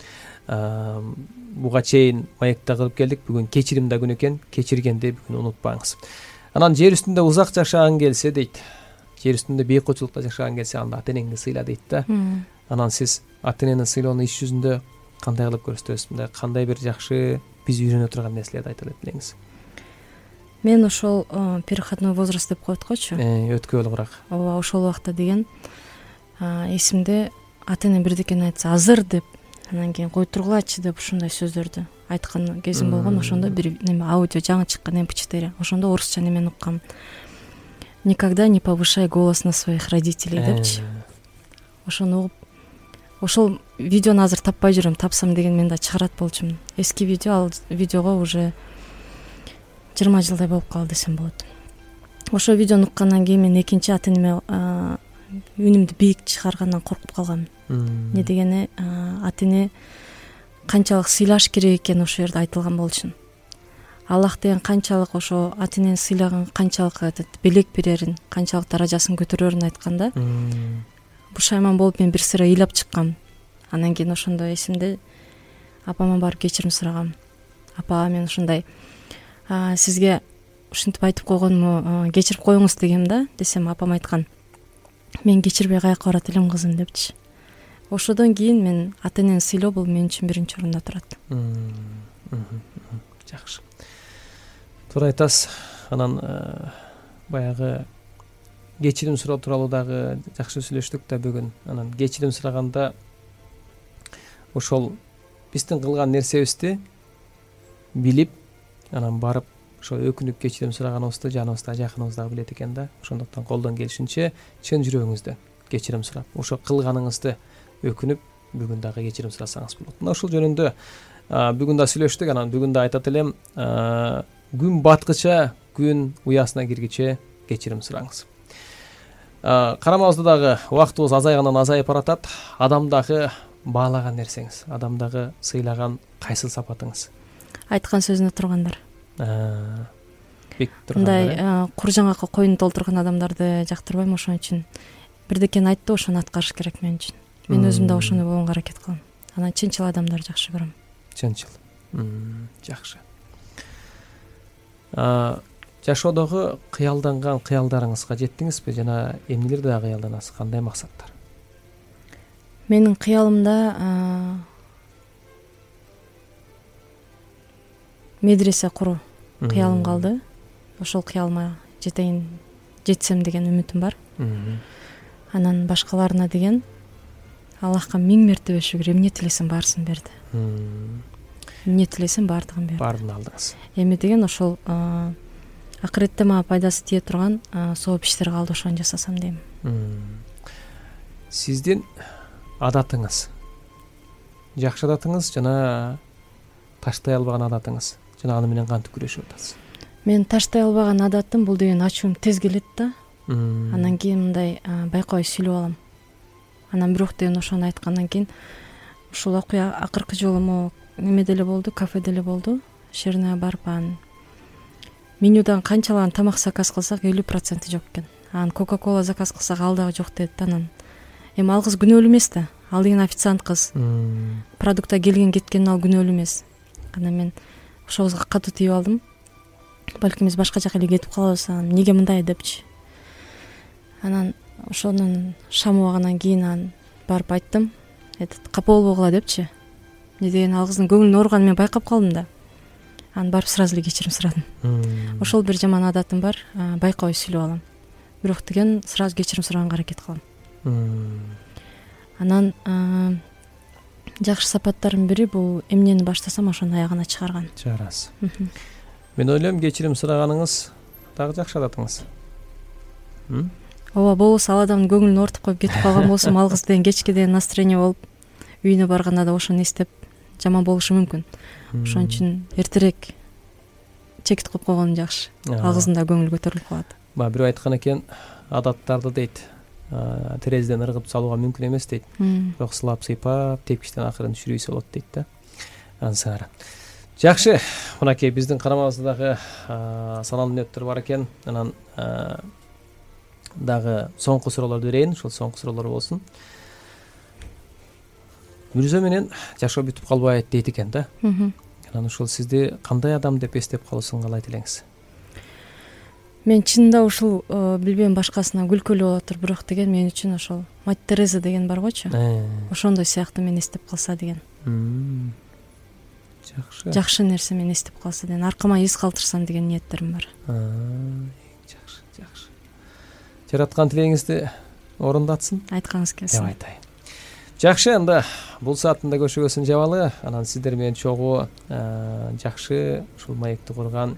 буга чейин маекте кылып келдик. Бүгүн кечирим да күн экен. Кечиргенди бүгүн унутпаңыз. Анан жер үстүндө узак жашаган келсе дейт, жер үстүндө бейкочулукта жашаган келсе, анда ата энеңди сыйла дейт да. Анан сиз ата энени сыйлоону иш жүзүндө кандай кылып көрсөтөсүз? Мындай кандай бир жакшы биз үйрөнө турган нерселерди айта элеңиз. Мен ошол переходной возраст деп коет гочу. Өткөлү курак. Ооба, ошол убакта деген эсимде ата энем бирдекени айтса азыр деп, анан кийин кой тургулачы деп ушундай сөздөрдү айткан кезим болгон. Ошондо бир неме аудио жаңы чыккан эм пэ четыре. Ошондо орусча немени уккам. Никогда не повышай голос на своих родителей депчи. Ошону угуп, ошол видеону азыр таппай жүрөм, тапсам деген мен да чыгарат болчумун. Эски видео, ал видеого уже жыйырма жылдай болуп калды десем болот. Ошол видеону уккандан кийин мен экинчи ата энеме үнүмдү бийик чыгаргандан коркуп калгам. Не дегени, ата эне канчалык сыйлаш керек экени ошол жерде айтылган болчу. Аллах деген канчалык ошо ата энени сыйлаган, канчалык айтат, белек берерин, канчалык даражасын көтөрөрүн айтканда, бушайман болуп мен бир сыйра ыйлап чыккам. Анан кийин ошондо эсимде апама барып кечирим сурагам. Апа, мен ушундай сизге ушинтип айтып койгонуму кечирип коюңуз дегем да, десем апам айткан: мен кечирбей каяка барат элем кызым депчи. Ошодон кийин мен ата энени сыйлоо бул мен үчүн биринчи орунда турат. Жакшы. Туура айтасыз. Анан баягы кечирим суроо тууралуу дагы жакшы сүйлөштүк да бүгүн. Анан кечирим сураганда ошол биздин кылган нерсебизди билип, анан барып ошо өкүнүп кечирим сураганыбызды жаныбызда, жакыныбызда билет экен да. Ошондуктан колдон келишинче чын жүрөгүңүздөн кечирим сурап, ошо кылганыңызды өкүнүп бүгүн дагы кечирим сурасаңыз болот. Мына ушул жөнүндө бүгүн да сүйлөштүк. Анан бүгүн да айтат элем, күн баткыча, күн уясына киргиче кечирим сураңыз. Карамабызда дагы убактыбыз азайгандан азайып баратат. Адамдагы баалаган нерсеңиз, адамдагы сыйлаган кайсыл сапатыңыз? Айткан сөзүнө тургандар. Бек тургандар. Мындай кур жаңакка коюн толтурган адамдарды жактырбайм, ошон үчүн бирдекени айтты, ошону аткарыш керек мен үчүн. Мен өзүм да ошону болгонго аракет кылам. Анан чынчыл адамдарды жакшы көрөм. Чынчыл. Жакшы. Жашоодогу кыялданган кыялдарыңызга жеттиңизби? Жана эмнелерди да кыялданасыз? Кандай максаттар? Менин кыялымда медресе куруу кыялым калды. Ошол кыялыма жетейин, жетсем деген үмүтүм бар. Анан башкаларына деген Аллахка миң мертебе шүгүр, эмне тилесем баарысын берди. Эмне тилесем баардыгын берди. Баарын алдыңыз. Эми деген ошол акыретте мага пайдасы тие турган сооп иштер калды, ошону жасасам дейм. Сиздин адатыңыз, жакшы адатыңыз жана таштай албаган адатыңыз, жана аны менен кантип күрөшүп атасыз? Мен таштай албаган адатым бул деген ачуум тез келет да. Анан кийин мындай байкабай сүйлөп алам. Анан бирок деген ошону айткандан кийин ушул окуя акыркы жолу могу немеде эле болду, кафеде эле болду. Шерная барып анан менюдан канчалаган тамак заказ кылсак элүү проценти жок экен. Анан кока-кола заказ кылсак ал дагы жок дедит. Анан эми ал кыз күнөөлүү эмес да. Ал деген официант кыз. Продукта келген кеткен ал күнөөлүү эмес. Анан мен ошол кызга катуу тийип алдым. Балким биз башка жака эле кетип калабыз, анан эмнеге мындай депчи. Анан ошонун шамыбагандан кийин анан барып айттым. Этот капа болбогула депчи. Эмне деген ал кыздын көңүлүнүн ооруганын мен байкап калдым да. Анан барып сразу эле кечирим сурадым. Ошол бир жаман адатым бар, байкабай сүйлөп алам. Бирок деген сразу кечирим сураганга аракет кылам. Анан жакшы сапаттардын бири бул эмнени баштасам ошону аягына чыгарган. Чыгарасыз. Мен ойлойм кечирим сураганыңыз дагы жакшы адатыңыз. Ооба, болбосо ал адамдын көңүлүн оорутуп коюп кетип калган болсом, ал кыз деген кечке деген настроение болуп, үйүнө барганда да ошону эстеп жаман болушу мүмкүн. Ошон үчүн эртерээк чекит коюп койгон жакшы. Ал кыздын да көңүлү көтөрүлүп калат. Баа бирөө айткан экен, адаттарды дейт, терезеден ыргып салууга мүмкүн эмес дейт. Бирок сылап сыйпап, тепкичтен акырын түшүрүүсө болот дейт да. Ансары. Жакшы, мынакей биздин карамабызда дагы саналуу мүнөттөр бар экен. Анан дагы соңку суроолорду берейин, ошол соңку суроолор болсун. Мүрзө менен жашоо бүтүп калбайт дейт экен да. Анан ушул сизди кандай адам деп эстеп калуусун каалайт элеңиз? Мен чынында ушул билбейм, башкасына күлкүлүү болотур, бирок деген мен үчүн ошол Мать Тереза деген бар гочу. Ошондой сыяктуу мен эстеп калса деген. Жакшы. Жакшы нерсе мен эстеп калса деген, аркама из калтырсам деген ниеттерим бар. Жакшы, жакшы. Жараткан тилегиңизди орундатсын. Айткаңыз келсин. Деп айтайын. Жакшы, анда бул сааттын да көшөгөсүн жабалы. Анан сиздер менен чогуу жакшы ушул маекти курган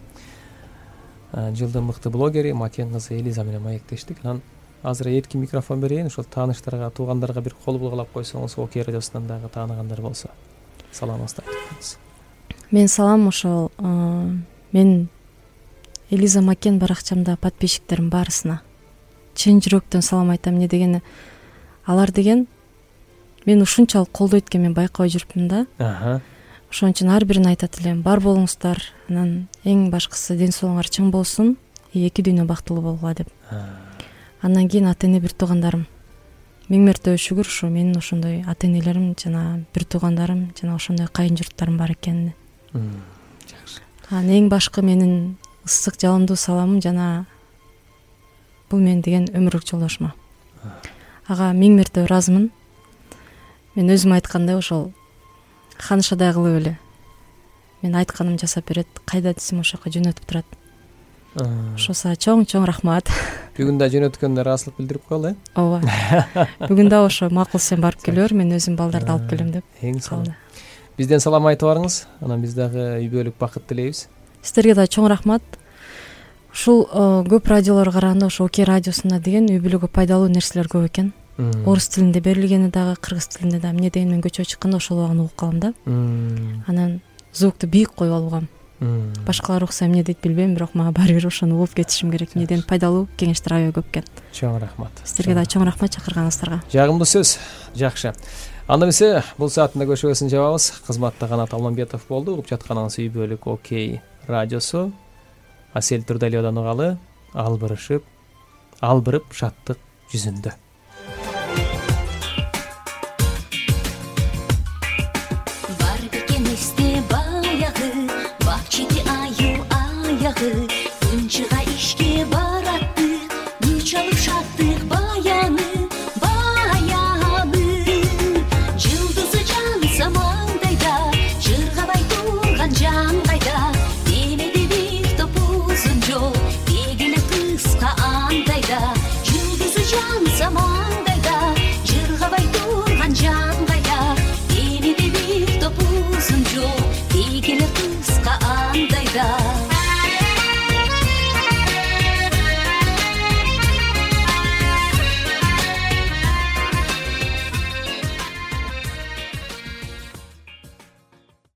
жылдын мыкты блогери Макен кызы Элиза менен маектештик. Анан азыр эркин микрофон берейин, ошол тааныштарга, туугандарга бир кол булгалап койсоңуз, Окей радиосунан дагы тааныгандар болсо, саламыңызды айтып коюңуз. Мен салам, ошол мен Элиза Макен баракчамда подписчиктерим баарысына чын жүрөктөн салам айтам. Эмне дегени, алар деген мен ушунчалык колдоо эткен мен байкабай жүрүпмүн да. Ошон үчүн ар бирин айтат элем, бар болуңуздар. Анан эң башкысы ден соолугуңар чың болсун, эки дүйнө бактылуу болгула деп. Андан кийин ата эне бир туугандарым. Миң мертебе шүгүр ушу менин ошондой ата энелерим жана бир туугандарым жана ошондой кайын журттарым бар экенине. Жакшы. Анан эң башкы менин ысык жалындуу саламым жана бул мен деген өмүрлүк жолдошума. Ага миң мертебе ыраазымын. Мен өзүм айткандай ошол ханышадай кылып эле мен айтканым жасап берет, кайда десем ошол жака жөнөтүп турат. Ошосо чоң-чоң рахмат. Бүгүн да жөнөткөндө ыраазычылык билдирип кол, э? Ооба. Бүгүн да ошо макул, сен барып келер, мен өзүм балдарды алып келем деп. Эң салам. Бизден салам айтып барыңыз. Анан биз дагы үй бүлөлүк бакыт тилейбиз. Сиздерге да чоң рахмат. Ушул көп радиолорго караганда ошо Окей радиосунда деген үй бүлөгө пайдалуу нерселер көп экен. Орус тилинде берилгени дагы, кыргыз тилинде да. Эмне деген мен көчөгө чыкканда ошол убагын угуп калам да. Анан звукту бийик коюп алгам. Башкалар укса эмне дейт билбейм, бирок мага баары бир ошону угуп кетишим керек. Эмнеден пайдалуу кеңештер аябай көп экен. Чоң рахмат. Сиздерге да чоң рахмат чакырганыңыздарга. Жагымдуу сөз. Жакшы. Анда эмесе бул сааттын да көшөгөсүн жабабыз. Кызматта Канат Алмамбетов болду. Угуп жатканыңыз үй бүлөлүк Окей радиосу. Асел Турдалиевадан угалы, албырышып, албырып шаттык жүзүндө.